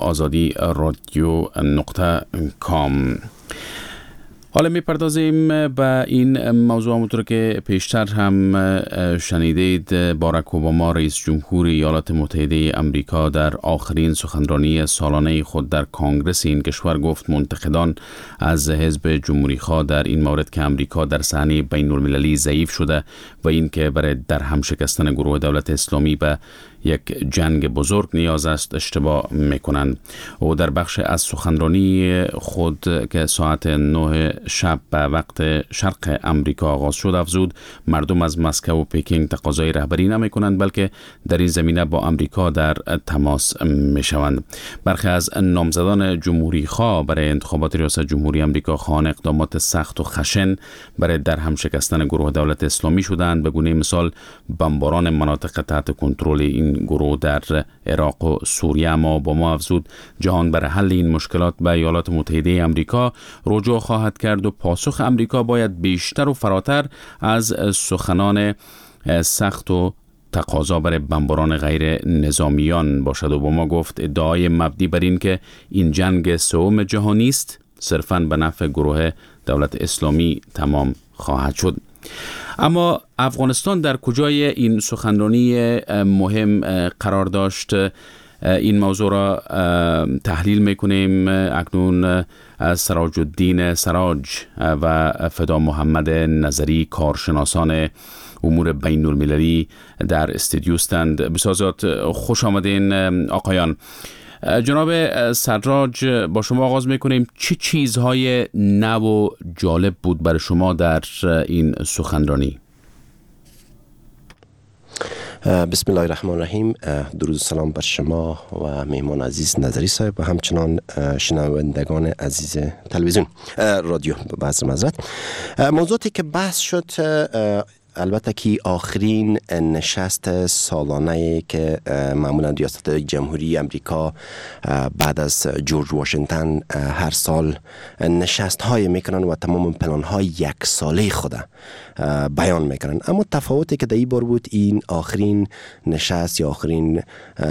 azadi.radio.com. حالا میپردازیم به این موضوع. همونطور که پیشتر هم شنیدید، باراک اوباما رئیس جمهور ایالات متحده آمریکا در آخرین سخنرانی سالانه خود در کنگره این کشور گفت منتقدان از حزب جمهوری خواه در این مورد که آمریکا در صحنه بین المللی ضعیف شده و این که برای در هم شکستن گروه دولت اسلامی به یک جنگ بزرگ نیاز است اشتباه میکنند. او در بخش از سخنرانی خود که ساعت 9 شب به وقت شرق امریکا آغاز شد افزود مردم از مسکو و پکینگ تقاضای رهبری نمیکنند بلکه در این زمینه با امریکا در تماس میشوند. برخی از نامزدان جمهوری خواه برای انتخابات ریاست جمهوری امریکا خواهان اقدامات سخت و خشن برای در هم شکستن گروه دولت اسلامی شدند. به گونه مثال بمباران مناطق تحت کنترل این گروه در عراق و سوریه. اما اوباما افزود جهان برای حل این مشکلات به ایالات متحده امریکا رجوع خواهد کرد و پاسخ امریکا باید بیشتر و فراتر از سخنان سخت و تقاضا برای بمباران غیر نظامیان باشد. اوباما گفت ادعای مبنی بر این که این جنگ سوم جهانی است صرفاً به نفع گروه دولت اسلامی تمام خواهد شد. اما افغانستان در کجای این سخنرانی مهم قرار داشت؟ این موضوع را تحلیل میکنیم. اکنون سراج الدین سراج و فدا محمد نظری کارشناسان امور بین المللی در استودیو هستند. بسیار خوش آمدین آقایان. جناب سراج با شما آغاز میکنیم. چه چیزهای نو و جالب بود برای شما در این سخنرانی؟ بسم الله الرحمن الرحیم. درود و سلام بر شما و مهمان عزیز نظری صاحب و همچنان شنوندگان عزیز تلویزیون رادیو. بعض معذرت. موضوعی که بحث شد البته که آخرین نشست سالانه که معمولا ریاست جمهوری امریکا بعد از جورج واشنگتن هر سال نشست های میکنن و تمام پلان های یک ساله خود بیان میکنن. اما تفاوتی که در این بار بود این آخرین نشست یا آخرین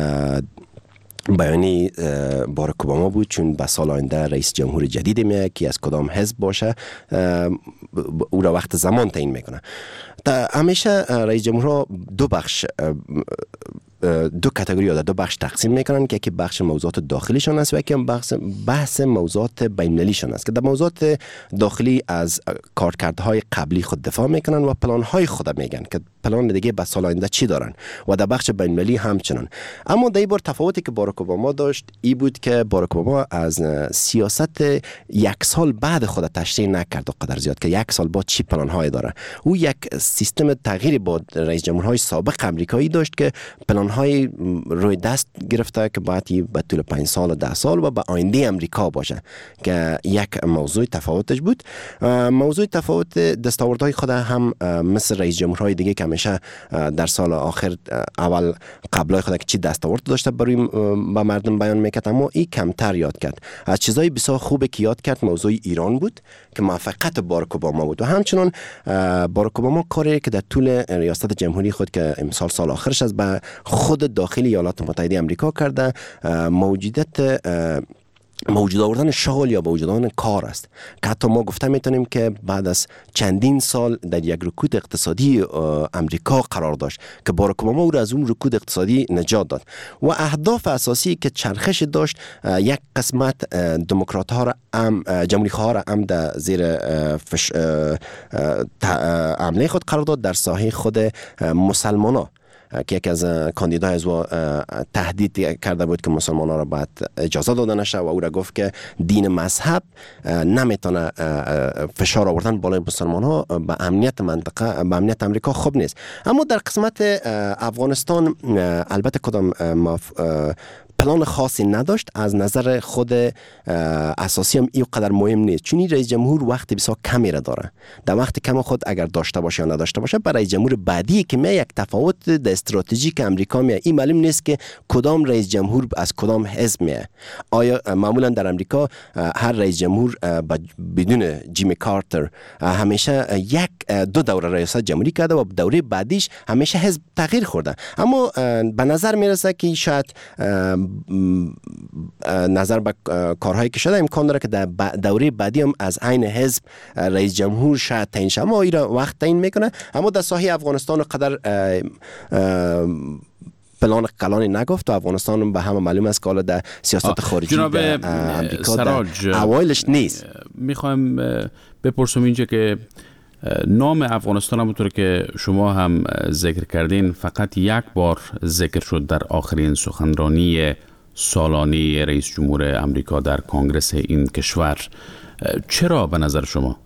بیانی باراک اوباما بود، چون به سال آینده رئیس جمهور جدید میاد که از کدام حزب باشه او را وقت زمان تعیین میکنه. همیشه رئیس جمهور دو بخش دو کاتگوری یا دو بخش تقسیم میکنن که یکی بخش موضوعات داخلیشان است و یکی بحث موضوعات بین‌المللیشان است که در موضوعات داخلی از کارکردهای قبلی خود دفاع میکنن و پلان‌های خود میگن که پلان دیگه به سال آینده چی دارن و در بخش بین‌المللی همچنان. اما در این بار تفاوتی که باراک اوباما داشت این بود که باراک اوباما از سیاست یک سال بعد خود تشریح نکرد و قدر زیاد که یک سال بعد چی پلان‌های داره. او یک سیستم تغییری با رئیس جمهورهای سابق امریکایی داشت که پلان‌های روی دست گرفته که باید به طول 5 سال و 10 سال و به آینده امریکا باشه که یک موضوع تفاوتش بود. موضوع تفاوت دستاوردهای خود هم مثل رئیس جمهورهای دیگه که همیشه در سال آخر اول قبلای خود که چی دستاورد داشته برای با مردم بیان میکرد، اما این کمتر یاد کرد. از چیزای بسیار خوبی که یاد کرد موضوع ایران بود که موفقیت باراک اوباما بود و همچنان باراک اوباما کاری که در طول ریاست جمهوری خود که امسال سال آخرش از به خود داخلی ایالات متحده امریکا کرده موجود آوردن شغل یا موجود آوردن کار است که حتی ما گفته میتونیم که بعد از چندین سال در یک رکود اقتصادی امریکا قرار داشت که باراک اوباما او را از اون رکود اقتصادی نجات داد و اهداف اساسی که چرخش داشت یک قسمت دموکرات ها را جمهوری خواه را در زیر حمله خود قرار داد در ساحه خود مسلمان ها که یکی از کاندیدای از او تهدید کرده بود که مسلمان ها را باید اجازه داده نشه و او را گفت که دین مذهب نمیتونه فشار آوردن بالای مسلمان ها به امنیت منطقه به امنیت امریکا خوب نیست. اما در قسمت افغانستان البته کدام پلان خاصی نداشت. از نظر خود اساسی هم این قدر مهم نیست چون این رئیس جمهور وقت بسیار کمی را داره. در وقت کم خود اگر داشته باشه یا نداشته باشه برای رئیس جمهور بعدی که می یک تفاوت در استراتژیک امریکا می این معلوم نیست که کدام رئیس جمهور از کدام حزب می. آیا معمولا در امریکا هر رئیس جمهور بدون جیمی کارتر همیشه دو دوره ریاست جمهوری کرده و دوره بعدیش همیشه حزب تغییر خورده. اما به نظر میرسه که شاید نظر به کارهایی که شده امکان داره که در دوره بعدی هم از عین حزب رئیس جمهور شاید تعیین شه، اما ایرا وقت تعیین میکنه. اما در ساحه افغانستان قدر پلان کلانی نگفت و افغانستان به همه معلوم است که حالا در سیاست خارجی جناب امریکا سراج اوایلش نیست. میخوایم بپرسم اینجا که نام افغانستان همونطور که شما هم ذکر کردین فقط یک بار ذکر شد در آخرین سخنرانی سالانه رئیس جمهور امریکا در کنگره این کشور. چرا به نظر شما؟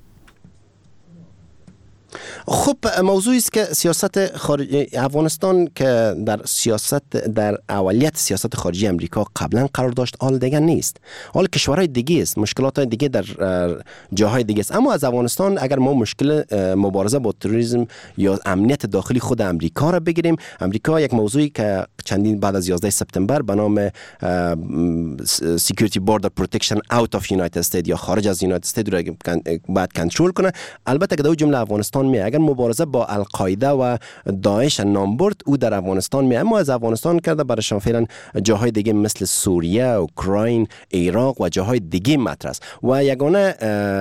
خب موضوعی است که سیاست خارجی افغانستان که در اولیت سیاست خارجی امریکا قبلا قرار داشت، حال دیگه نیست. حال کشورهای دیگه است، مشکلات دیگه در جاهای دیگه است. اما از افغانستان اگر ما مشکل مبارزه با تروریسم یا امنیت داخلی خود امریکا را بگیریم، امریکا یک موضوعی که چندین بعد از 11 سپتامبر به نام Security Border Protection Out of United States یا خارج از United States را باید کنترل کنه. البته که در جمله افغانستان می اگر مبارزه با القاعده و داعش نام برد او در افغانستان می، اما از افغانستان کرده برایشان فعلا جاهای دیگه مثل سوریه، اوکراین، عراق و جاهای دیگه مطرح است و یگانه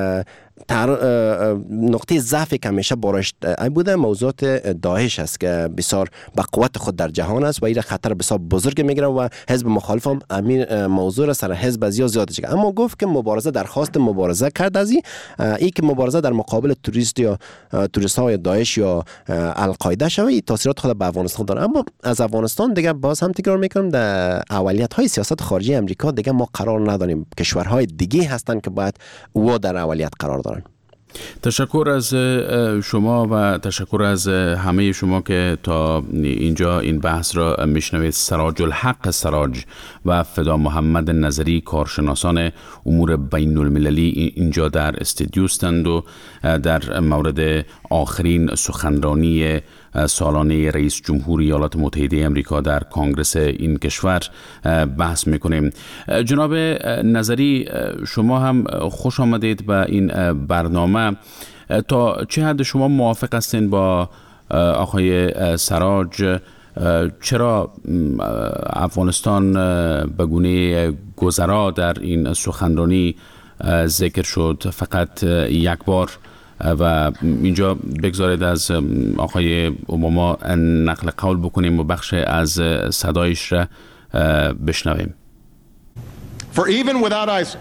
نقطه ضعفی که همیشه بارش بوده موضوعات داعش است که بسیار با قوت خود در جهان است و این خطر بسیار بزرگ میگیره و حزب مخالف هم امیر موضوع را سر حزب زیاد شد. اما گفت که مبارزه درخواست مبارزه کرد از این که مبارزه در مقابل توریست های داعش یا القاعده شوی تاثیرات خود به افغانستان داره. اما از افغانستان دیگه باز هم تکرار میکنم در اولیت های سیاست خارجی امریکا دیگه ما قرار نداریم، کشورهای دیگه هستند که باید او در اولیت قرار دارن. تشکر از شما و تشکر از همه شما که تا اینجا این بحث را میشنوید. سراج الحق سراج و فدا محمد نظری کارشناسان امور بین المللی اینجا در استودیو هستند و در مورد آخرین سخنرانی سالانه رئیس جمهور ایالات متحده امریکا در کنگره این کشور بحث میکنیم. جناب نظری، شما هم خوش آمدید به این برنامه. تا چه حد شما موافق هستین با آقای سراج؟ چرا افغانستان به گونه گذرا در این سخنرانی ذکر شد فقط یک بار و اینجا بگذارید از آقای اوباما نقل قول بکنیم و بخش از صدایش را بشنویم. For even without ISIL,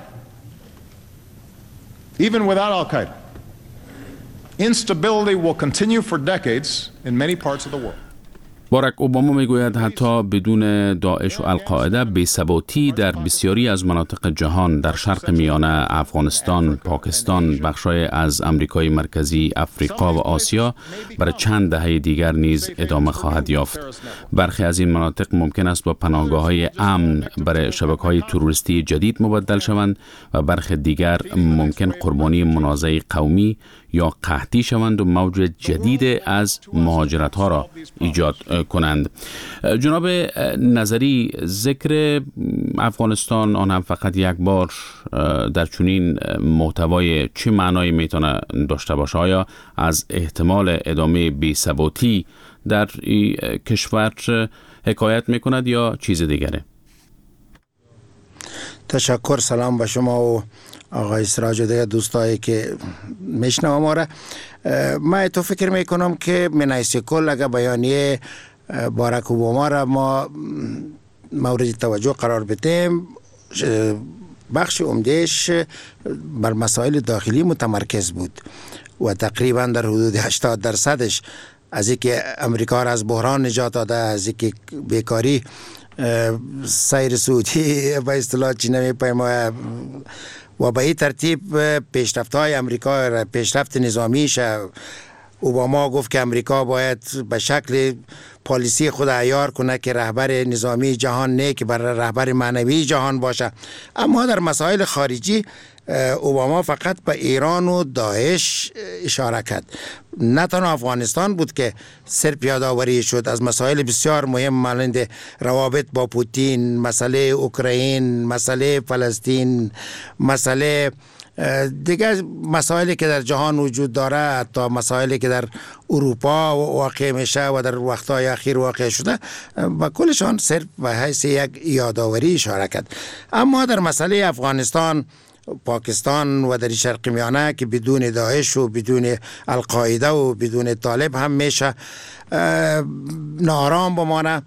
even without Al-Qaeda, instability will continue for decades in many parts of the world. باراک اوباما میگوید حتی بدون داعش و القاعده بی‌ثباتی در بسیاری از مناطق جهان در شرق میانه، افغانستان، پاکستان، بخشای از امریکای مرکزی، افریقا و آسیا برای چند دهه دیگر نیز ادامه خواهد یافت. برخی از این مناطق ممکن است با پناهگاه‌های امن برای شبکه‌های تروریستی جدید مبدل شوند و برخی دیگر ممکن قربانی منازعه قومی یا قحطی شوند و موج جدید از مهاجرت‌ها را ایجاد کنند. جناب نظری، ذکر افغانستان آن هم فقط یک بار در چنین محتوای چه معنایی میتونه داشته باشه؟ آیا از احتمال ادامه بی‌ثباتی در این کشور حکایت میکند یا چیز دیگره؟ تشکر، سلام به شما و آقای سراج و دیگه دوستایی که میشنوم ما را. من تو فکر میکنم که من حیث کل اگر بیانیه باراک اوباما را ما مورد توجه قرار بدیم، بخش عمدهش بر مسائل داخلی متمرکز بود و تقریبا در حدود 80% از اینکه امریکا را از بحران نجات داده، از اینکه بیکاری سیر سعودی به اصطلاح چی نمی‌پیماید و به این ترتیب پیشرفت‌های امریکا، پیشرفت نظامیش، اوباما گفت که امریکا باید به شکل پالیسی خود عیار کنه که رهبر نظامی جهان نه که برای رهبر معنوی جهان باشه. اما در مسائل خارجی اوباما فقط به ایران و داعش اشاره کرد. نه تنها افغانستان بود که سر یادآوری شد از مسائل بسیار مهم مانند روابط با پوتین، مسئله اوکراین، مسئله فلسطین، مسئله دیگر مسائلی که در جهان وجود داره، حتی مسائلی که در اروپا واقع میشه و در وقتهای اخیر واقع شده و کلشان صرف به حیث یک یادآوری اشاره کرد. اما در مسئله افغانستان، پاکستان و در شرق میانه که بدون داعش و بدون القاعده و بدون طالب هم میشه نارام بمانه،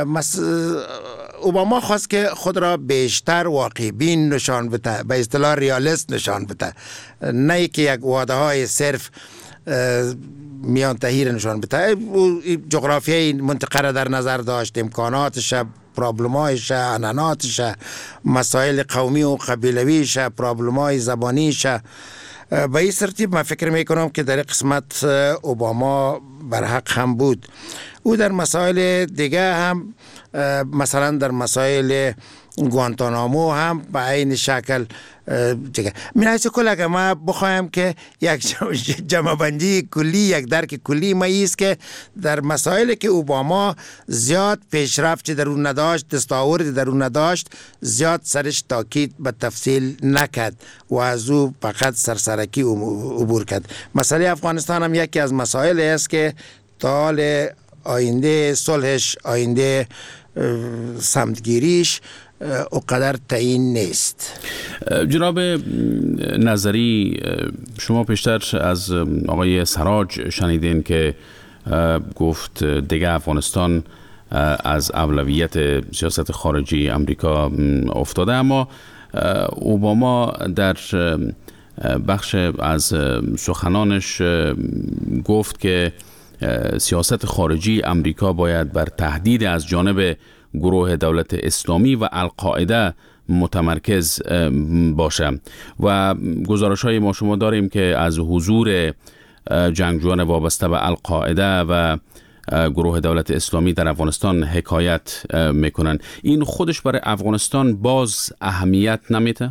اوباما خواست که خود را بیشتر واقع بین نشان بده، به اصطلاح ریالیست نشان بده، نه که یک وعده های صرف میان تهیر نشان بده. جغرافیای منطقه را در نظر داشت، امکاناتش، پرابلمایش، عنعناتش، مسائل قومی و قبیلویش، پرابلمای زبانیش. به این ترتیب من فکر میکنم که در قسمت اوباما برحق هم بود. او در مسائل دیگه هم، مثلا در مسائل گوانتانامو هم به این شکل دیگه. من حیث کل اگر ما بخوایم که یک جمع بندی کلی، یک درک کلی ما ایست که در مسائل که اوباما زیاد پیشرفت در اون نداشت، دستاورد در اون نداشت، زیاد سرش تاکید به تفصیل نکرد و از او فقط سرسرکی عبور کرد. مسئله افغانستان هم یکی از مسائل است که تا آینده صلحش، آینده سمتگیریش اقدر تعیین نیست. جناب نظری، شما پیشتر از آقای سراج شنیدین که گفت دیگه افغانستان از اولویت سیاست خارجی امریکا افتاده، اما اوباما در بخش از سخنانش گفت که سیاست خارجی امریکا باید بر تهدید از جانب گروه دولت اسلامی و القاعده متمرکز باشه و گزارش های ما شما داریم که از حضور جنگجویان وابسته به القاعده و گروه دولت اسلامی در افغانستان حکایت میکنن. این خودش برای افغانستان باز اهمیت نمیده؟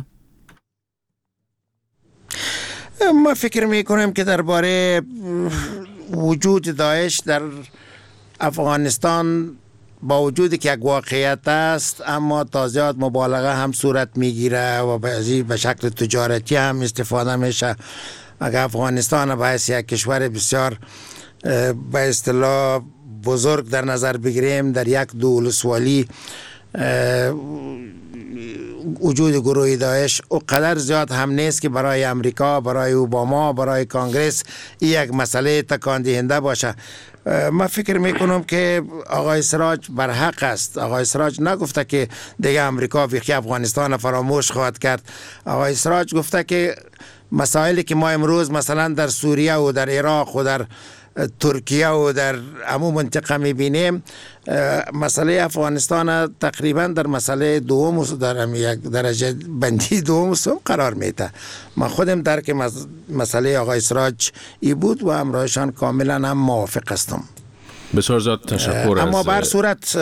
ما فکر میکنم که درباره وجود داعش در افغانستان با وجودی که یک واقعیت است، اما تازیات مبالغه هم صورت میگیره و به شکل تجارتی هم استفاده میشه. اگر افغانستان به حیث یک کشور بسیار به اصطلاح بزرگ در نظر بگیریم، در یک دولت‌ولسوالی وجود گروه داعش اونقدر زیاد هم نیست که برای امریکا، برای اوباما، برای کانگرس یک مسئله تکان دهنده باشه. من فکر میکنم که آقای سراج بر حق است. آقای سراج نگفته که دیگه امریکا ویخی افغانستان فراموش خواهد کرد. آقای سراج گفته که مسائلی که ما امروز مثلا در سوریه و در عراق و در ترکیه و در همون منطقه میبینیم، مسئله افغانستان تقریبا در مسئله دوم در یک درجه بندی دوم قرار میده. من خودم درک مسئله آقای سراج ای بود و همراهشان کاملا هم موافق هستم. بسیار زیاد تشکر. اما بر صورت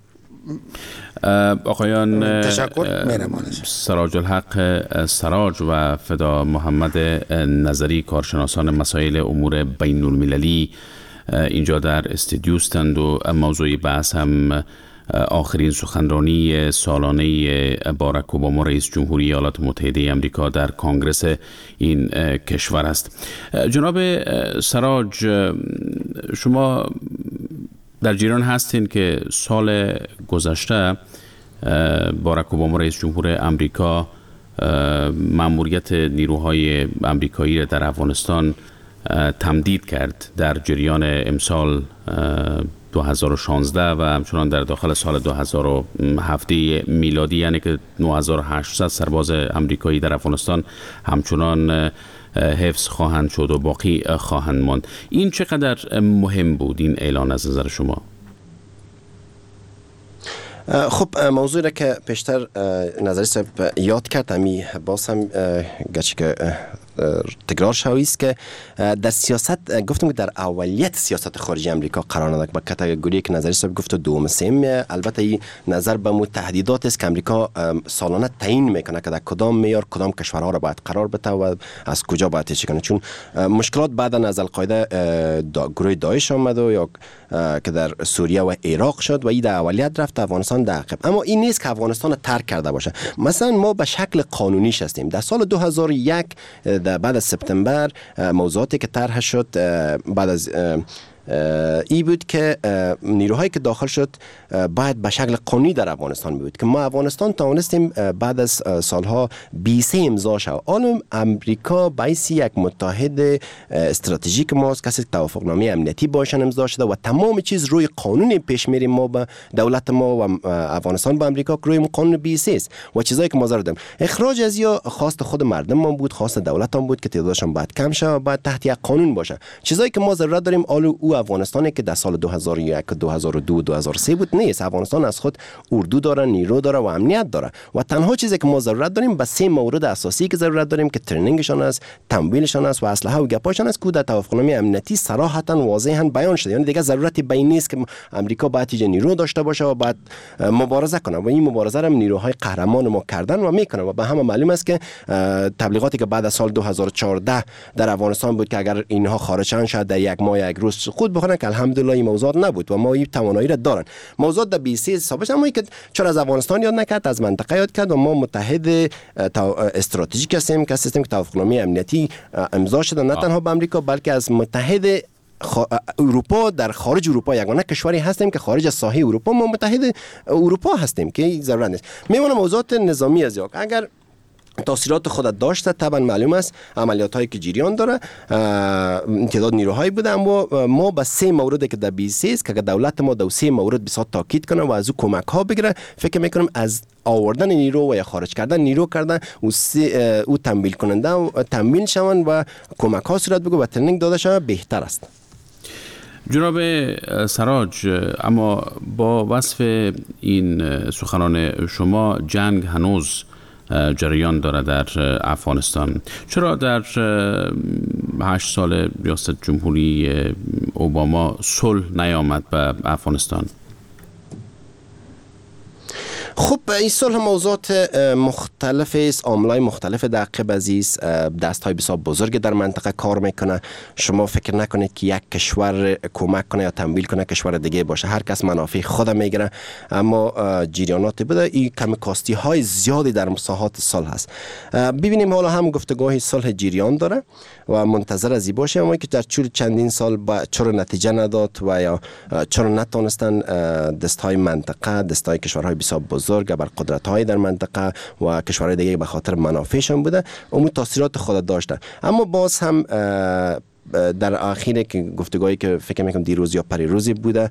آقایان سراج الحق سراج و فدا محمد نظری، کارشناسان مسائل امور بین المللی، اینجا در استودیو هستند و موضوع بحث هم آخرین سخنرانی سالانه باراک اوباما رئیس جمهوری ایالات متحده آمریکا در کانگرس این کشور است. جناب سراج، شما در جریان هستین که سال گذشته باراک اوباما رئیس جمهور آمریکا مأموریت نیروهای آمریکایی در افغانستان تمدید کرد در جریان امسال 2016 و همچنان در داخل سال 2007 میلادی، یعنی که 9800 سرباز آمریکایی در افغانستان همچنان حفظ خواهند شد و باقی خواهند ماند. این چقدر مهم بود این اعلان از نظر شما؟ خب موضوعی را که پیشتر نظری صاحب یاد کرد، همی باز هم گرچه که تکرار شویست که در سیاست گفتم که در اولیت سیاست خارجی امریکا قرار ندارد. با کاتگوری که نظری صاحب گفت دوم سوم، البته این نظر به متحدیدات است که امریکا سالانه تعیین میکنه که در کدام معیار کدام کشورها را باید قرار بده و از کجا باید چه کنه. چون مشکلات بعد از القاعده گروه داعش آمد و یا که در سوریه و عراق شد و این در اولیت رفت، افغانستان در عقب. اما این نیست که افغانستان ترک کرده باشه. مثلا ما به شکل قانونیش هستیم. در سال 2001 بعد از سپتامبر موضوعاتی که طرح شد بعد از ای بود که نیروهایی که داخل شد باید به شکل قانونی در افغانستان بود که ما افغانستان توانستیم بعد از سالها 23 امضا شد. حالا امریکا بایسی یک متحد استراتژیک ماست، کسی توافقنامه امنیتی باشن امضا شده و تمام چیز روی قانون پیش میریم. ما به دولت ما و افغانستان با امریکا روی قانون 23 است و چیزایی که ما دادیم. اخراج از یا خواست خود مردم ما بود، خواست دولت هم بود که تعدادشون باید کم شه و باید تحت یک قانون باشه. چیزایی که ما ضرورت داریم او افغانستانی که در سال 2001 2002 2003 بود نیست. افغانستان از خود اردو داره، نیرو داره و امنیت داره و تنها چیزی که ما ضرورت داریم به 3 مورد اساسی که ضرورت داریم که ترنینگشون است، تمویلشون است و اسلحه و گپاشون است که در توافقنامه امنیتی صراحتا واضحا بیان شده. یعنی دیگه ضرورتی به این نیست که امریکا باید نیرو داشته باشه و بعد مبارزه کنه و این مبارزه را نیروهای قهرمان ما کردن و میکنن و به همه معلوم است که تبلیغاتی که بعد از سال 2014 در افغانستان بود که اگر اینها خارج شدن شاید در یک ماه یک روز خود بخونن که الحمدلله این موضوع نبود و ما این توانایی را دارن. موضوع در 23 ثابت اما که چرا از افغانستان یاد نکرد، از منطقه یاد کرد و ما متحد استراتژیک هستیم که سیستم توافقنامه امنیتی امضا شده نه تنها به امریکا بلکه از متحد اروپا در خارج اروپا یگانه کشوری هستیم که خارج از ساحه اروپا ما متحد اروپا هستیم که ضرورت نیست. میمونه موضوعات نظامی از یک اگر تاثیرات خود داشته طبعا معلوم است عملیات هایی که جریان داره تعداد نیروهایی بوده اما ما به 3 مورد که در 23 است که دولت ما در 3 مورد بسیار تاکید کنه و از او کمک ها بگیره فکر میکنم از آوردن نیرو و یا خارج کردن نیرو کردن او تمویل کننده و تمویل شون و کمک ها صورت بگو و ترنینگ داده شود بهتر است. جناب سراج، اما با وصف این سخنان شما جنگ هنوز جریان داره در افغانستان. چرا در 8 سال ریاست جمهوری اوباما صلح نیامد به افغانستان؟ خب این صلح موضوعات مختلف است، عاملای مختلف در عقب عزیز دست های بسیار بزرگ در منطقه کار میکنه. شما فکر نکنید که یک کشور کمک کنه یا تمویل کنه کشور دیگه باشه، هر کس منافع خود میگیره اما جریانات بده این کمی کاستی های زیادی در مساحات صلح هست. ببینیم حالا هم گفتگوهای صلح جریان داره و منتظر از این باشه اما که در طول چندین سال چرا نتیجه نداد و یا چرا نتونستن دستهای منطقه، دستهای کشورهای بسیار بزرگ بر قدرت‌های در منطقه و کشورهای دیگه به خاطر منافعشون بوده اون تاثیرات خود داشته. اما باز هم در آخر که گفتگویی که فکر میکنم دیروز یا پریروزی بوده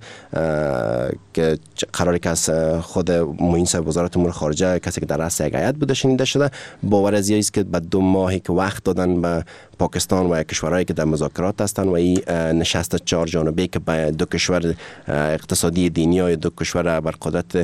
که قراری که از خود معین صاحب وزارت امور خارجه کسی که در رأس یک هیئت بوده شنیده شده باور از است که بعد 2 ماهی که وقت دادن به پاکستان و کشورهایی که در مذاکرات هستند و این نشست 4 جانبه که به 2 کشور اقتصادی دینی و 2 کشور بر قدرت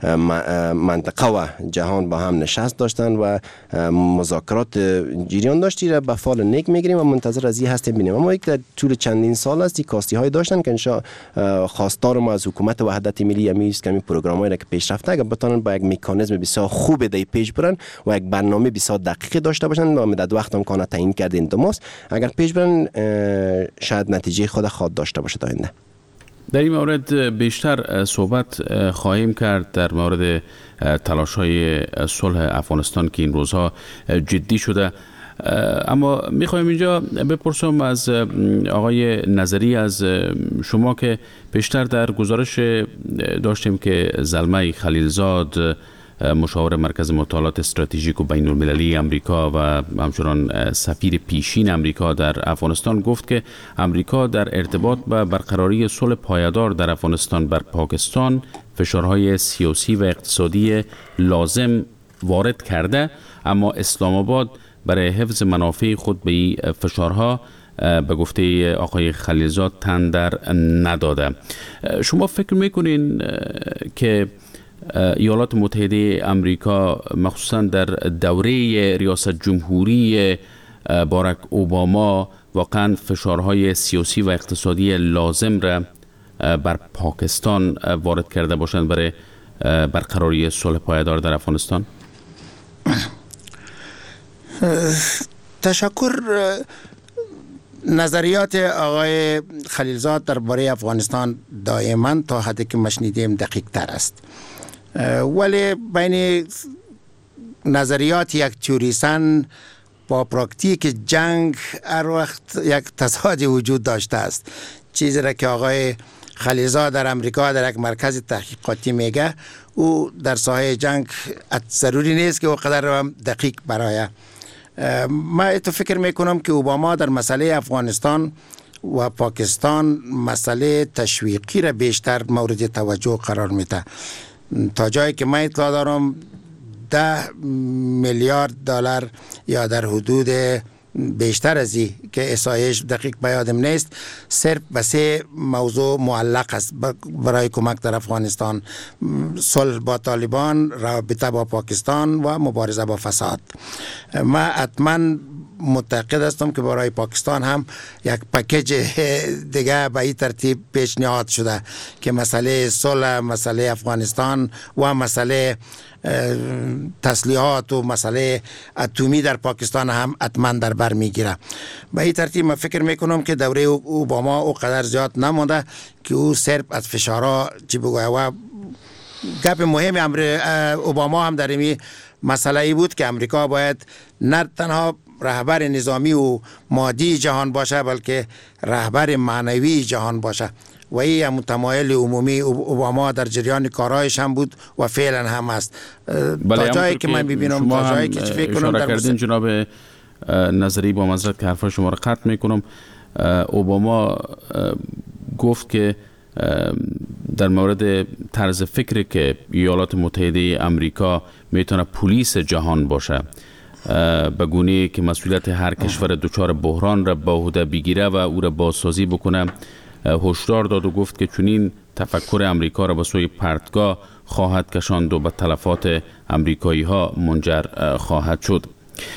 منطقه و جهان با هم نشست داشتن و مذاکرات جریان داشتی را به فال نیک میگیریم و منتظر از این هستیم ببینیم. اما یک در طول چندین سال است کاستی های داشتن که انشا خواستار ما از حکومت وحدت ملی است که این پروگرامایی را که پیش رفته اگر بتونن با یک مکانیزم بسیار خوب در پیش برن و یک برنامه بسیار دقیق داشته باشن و مدت وقت امکان تعیین کردن اگر پیش برن شاید نتیجه خود خواد داشته باشه تا آینده. در این مورد بیشتر صحبت خواهیم کرد در مورد تلاش‌های صلح افغانستان که این روزها جدی شده. اما میخوایم اینجا بپرسم از آقای نظری از شما که بیشتر در گزارش داشتیم که زلمه خلیلزاد مشاور مرکز مطالعات استراتژیک و بین المللی امریکا و همچنان سفیر پیشین امریکا در افغانستان گفت که امریکا در ارتباط با برقراری صلح پایدار در افغانستان بر پاکستان فشارهای سیاسی و اقتصادی لازم وارد کرده اما اسلام آباد برای حفظ منافع خود به این فشارها به گفته آقای خلیلزاد تن در نداده. شما فکر میکنین که ایالات متحده امریکا مخصوصا در دوره ریاست جمهوری باراک اوباما واقعا فشارهای سیاسی و اقتصادی لازم را بر پاکستان وارد کرده باشند برای برقراری صلح پایدار در افغانستان؟ تشکر. نظریات آقای خلیلزاد درباره افغانستان دائما تا حدی که مشنیدیم دقیق تر است، ولی بین نظریات یک تئوریسن با پراکتیک جنگ هر وقت یک تضاد وجود داشته است. چیزی را که آقای خلیلزاد در امریکا در یک مرکز تحقیقاتی میگه او در ساحه جنگ ضروری نیست که او قدر دقیق برای. من تو فکر میکنم که اوباما در مسئله افغانستان و پاکستان مسئله تشویقی را بیشتر مورد توجه قرار میده. تا جایی که من اطلاع دارم 10 میلیارد دلار یا در حدود بیشتر از این که احصایش دقیق به یادم نیست صرف به 3 موضوع معلق است برای کمک در افغانستان: صلح با طالبان، رابطه با پاکستان و مبارزه با فساد. من حتما معتقد هستم که برای پاکستان هم یک پکیج دیگه به این ترتیب پیشنهاد شده که مسئله صلح، مسئله افغانستان و مسئله تسلیحات و مسئله اتمی در پاکستان هم حتما در بر میگیره. به این ترتیب من فکر میکنم که دوره اوباما او قدر زیاد نمونده که او صرف از فشارها چی بگوید. و گپ مهم اوباما هم در این مسئله ای بود که امریکا باید نه تنها رهبر نظامی و مادی جهان باشه بلکه رهبر معنوی جهان باشه و این هم تمایل عمومی اوباما در جریان کارهایش هم بود و فعلا هم است. تا جایی که من ببینم، تا جایی که فکر کنم در کردین جناب نظری، با معذرت که حرف شما را قطع میکنم، اوباما گفت که در مورد طرز فکری که ایالات متحده امریکا میتونه پلیس جهان باشه، به گونه‌ای که مسئولیت هر کشور دچار بحران را به عهده بگیره و او را بازسازی بکنه، هشدار داد و گفت که چنین تفکر امریکا را به سوی پرتگاه خواهد کشاند و به تلفات امریکایی ها منجر خواهد شد.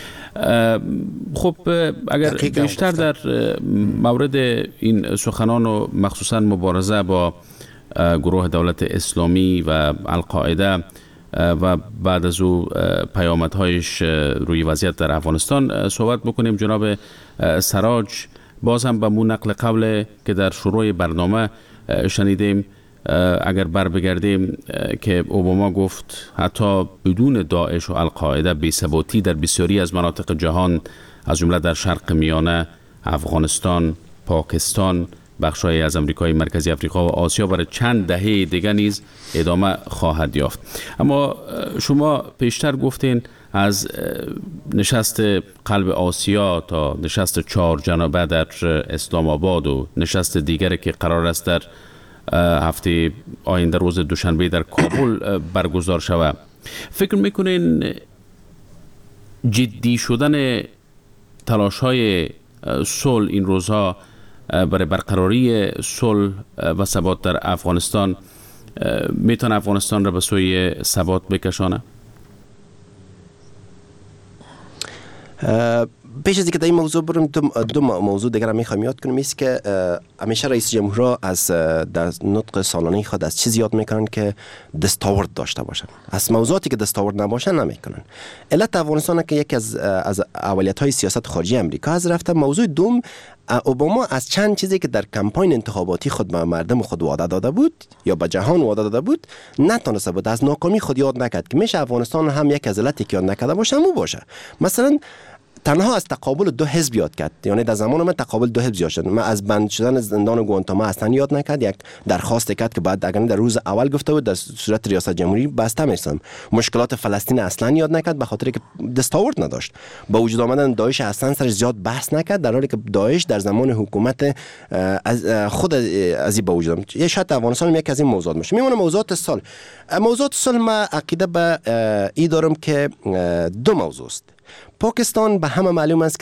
خب اگر بیشتر در مورد این سخنان و مخصوصا مبارزه با گروه دولت اسلامی و القاعده و بعد از او پیامدهایش روی وضعیت در افغانستان صحبت بکنیم، جناب سراج باز هم به مو نقل قول که در شروع برنامه شنیدیم اگر بر بگردیم که اوباما گفت حتی بدون داعش و القاعده بی‌ثباتی در بسیاری از مناطق جهان از جمله در شرق میانه، افغانستان، پاکستان، بخش‌های از امریکای مرکزی، افریقا و آسیا برای چند دهه دیگر نیز ادامه خواهد یافت. اما شما پیشتر گفتین از نشست قلب آسیا تا نشست 4 جانبه در اسلام آباد و نشست دیگری که قرار است در هفته آینده روز دوشنبه در کابل برگزار شود، فکر میکنین جدی شدن تلاش‌های صلح این روزها برای برقراری صلح و ثبات در افغانستان میتونه افغانستان را به سوی ثبات بکشانه؟ پیش از اینکه در این موضوع برم دو موضوع دیگر میخوام یاد کنم. است که همیشه رئیس جمهور از در نطق سالانه خود از چیز یاد میکنن که دستاورد داشته باشن، از موضوعاتی که دستاورد نباشن نمیکنن. علت افغانستان که یکی از اولیت های سیاست خارجی امریکا از رفته. موضوع دوم، اوباما از چند چیزی که در کمپاین انتخاباتی خود به مردم خود وعده داده بود یا به جهان وعده داده بود نتونسته بود، از ناکامی خود یاد نکرد که میشه افغانستان هم یک از علتی که یاد نکرده باشه همون باشه. مثلا تنها از تقابل 2 حزب یاد کرد، یعنی در زمان من تقابل 2 حزب یاد شد. من از بند شدن زندان گوانتاما اصلا یاد نکرد. یک درخواست کرد که بعد اگر در روز اول گفته بود در صورت ریاست جمهوری بسته میشم. مشکلات فلسطین اصلا یاد نکرد به خاطر که دستاورد نداشت. با وجود آمدن داعش اصلا سر زیاد بحث نکرد، در حالی که داعش در زمان حکومت خود از با وجود آمد. یه شاید افغانستان یک از این موضوعات میشه. میمونه موضوعات صلح. موضوعات صلح ما عقیده به این دارم که 2 موضوع است. پاکستان به همه معلوم است که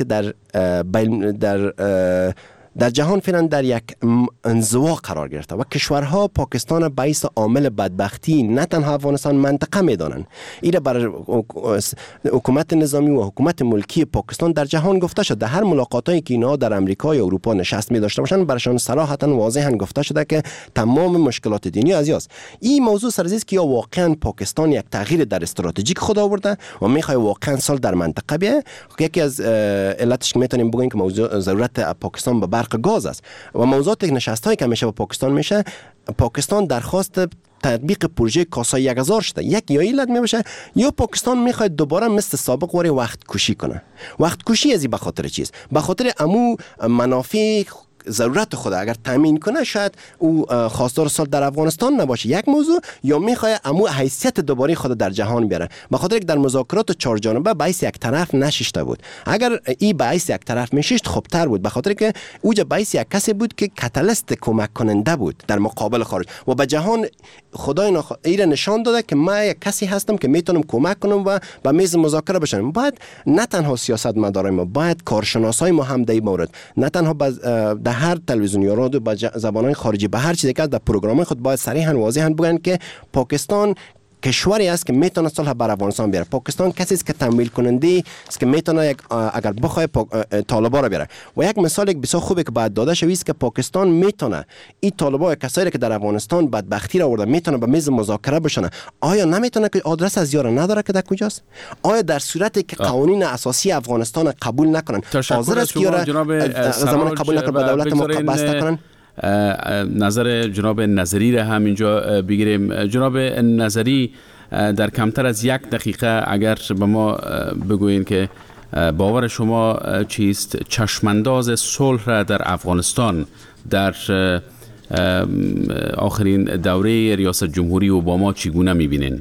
در جهان فعلا در یک انزوا قرار گرفته و کشورها پاکستان باعث عامل بدبختی نه تنها افغانستان منطقه میدانند. این برای حکومت نظامی و حکومت ملکی پاکستان در جهان گفته شده. در هر ملاقاتایی که اینا در امریکا یا اروپا نشست می داشته باشند برایشان صراحتا واضحا گفته شده که تمام مشکلات دینی از یاست. این موضوع سرزیست که یا واقعا پاکستان یک تغییر در استراتژیک خود آورده و میخواد واقعا صلح در منطقه بیه. یکی از علتش که میتونیم بگیم که موضوع ضرورت پاکستان به برق گاز است و موضوعات نشست‌هایی که میشه با پاکستان میشه. پاکستان درخواست تطبیق پروژه کاسای 1000 شده. یک یا علت میشه یا پاکستان میخواد دوباره مثل سابق وقت کشی کنه. وقت کشی از این به خاطر چیز؟ به خاطر امو منافع ضرورت خود اگر تامین کنه شاید او خواستار صلح در افغانستان نباشه، یک موضوع، یا میخواد امو حیثیت دوباره خود در جهان بیاره. به خاطر که در مذاکرات چهار جانبه باعث یک طرف نشسته بود. اگر این باعث یک طرف میشست خوبتر بود، به خاطر که اوجا باعث یک کسی بود که کاتالیست کمک کننده بود در مقابل خارج و به جهان خدای ایره نشان داده که ما یک کسی هستم که میتونم کمک کنم و به میز مذاکره بشینم. باید نه تنها سیاستمدارای ما، باید کارشناسای ما هم در این مورد، نه تنها در هر تلویزیون یا رادیو به زبانهای خارجی، به هر چیزی که در پروگرام خود باید صریحا واضحا بگن که پاکستان کشوری است که میتونه صلح بر افغانستان بیاره. پاکستان کسی است که تمویل کننده است که میتونه اگر بخواد طالبان را بیاره. و یک مثال بسیار خوبه که باید داده شوی است که پاکستان میتونه این طالبان کسایی که در افغانستان بدبختی را آورده میتونه به میز مذاکره بشینه. آیا نمیتونه که آدرس از یار نداره که در کجاست؟ آیا در صورتی که قوانین اساسی افغانستان قبول نکنن حاضر است که زمان قبول نکنه به دولت ما بسته کنن؟ نظر جناب نظری را هم اینجا بگیریم. جناب نظری، در کمتر از 1 دقیقه اگر به ما بگوین که باور شما چیست چشمانداز صلح را در افغانستان در آخرین دوره ریاست جمهوری اوباما چگونه میبینین؟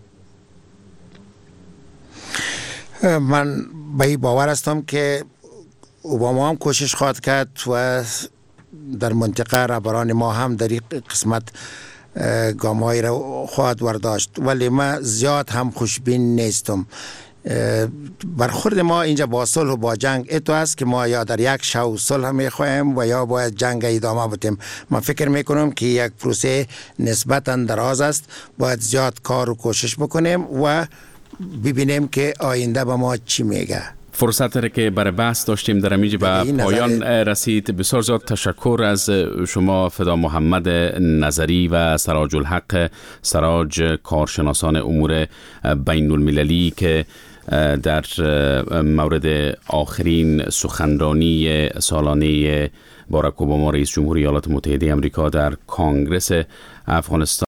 من به این باور هستم که اوباما هم کوشش خواهد کرد و در منطقه رهبران ما هم در این قسمت گام‌هایی را خواهد برداشت، ولی من زیاد هم خوشبین نیستم. برخورد ما اینجا با صلح و با جنگ ایتو است که ما یا در یک شو صلح میخوایم و یا باید جنگ ادامه بدیم. من فکر میکنم که یک پروسه نسبتا دراز است، باید زیاد کار و کوشش بکنیم و ببینیم که آینده به ما چی میگه. فرصت را که برای بحث داشتیم در اینجا به پایان رسید. بسیار زیاد تشکر از شما فدا محمد نظری و سراج الحق سراج، کارشناسان امور بین المللی که در مورد آخرین سخنرانی سالانه باراک اوباما رئیس جمهوری ایالات متحده آمریکا در کانگرس افغانستان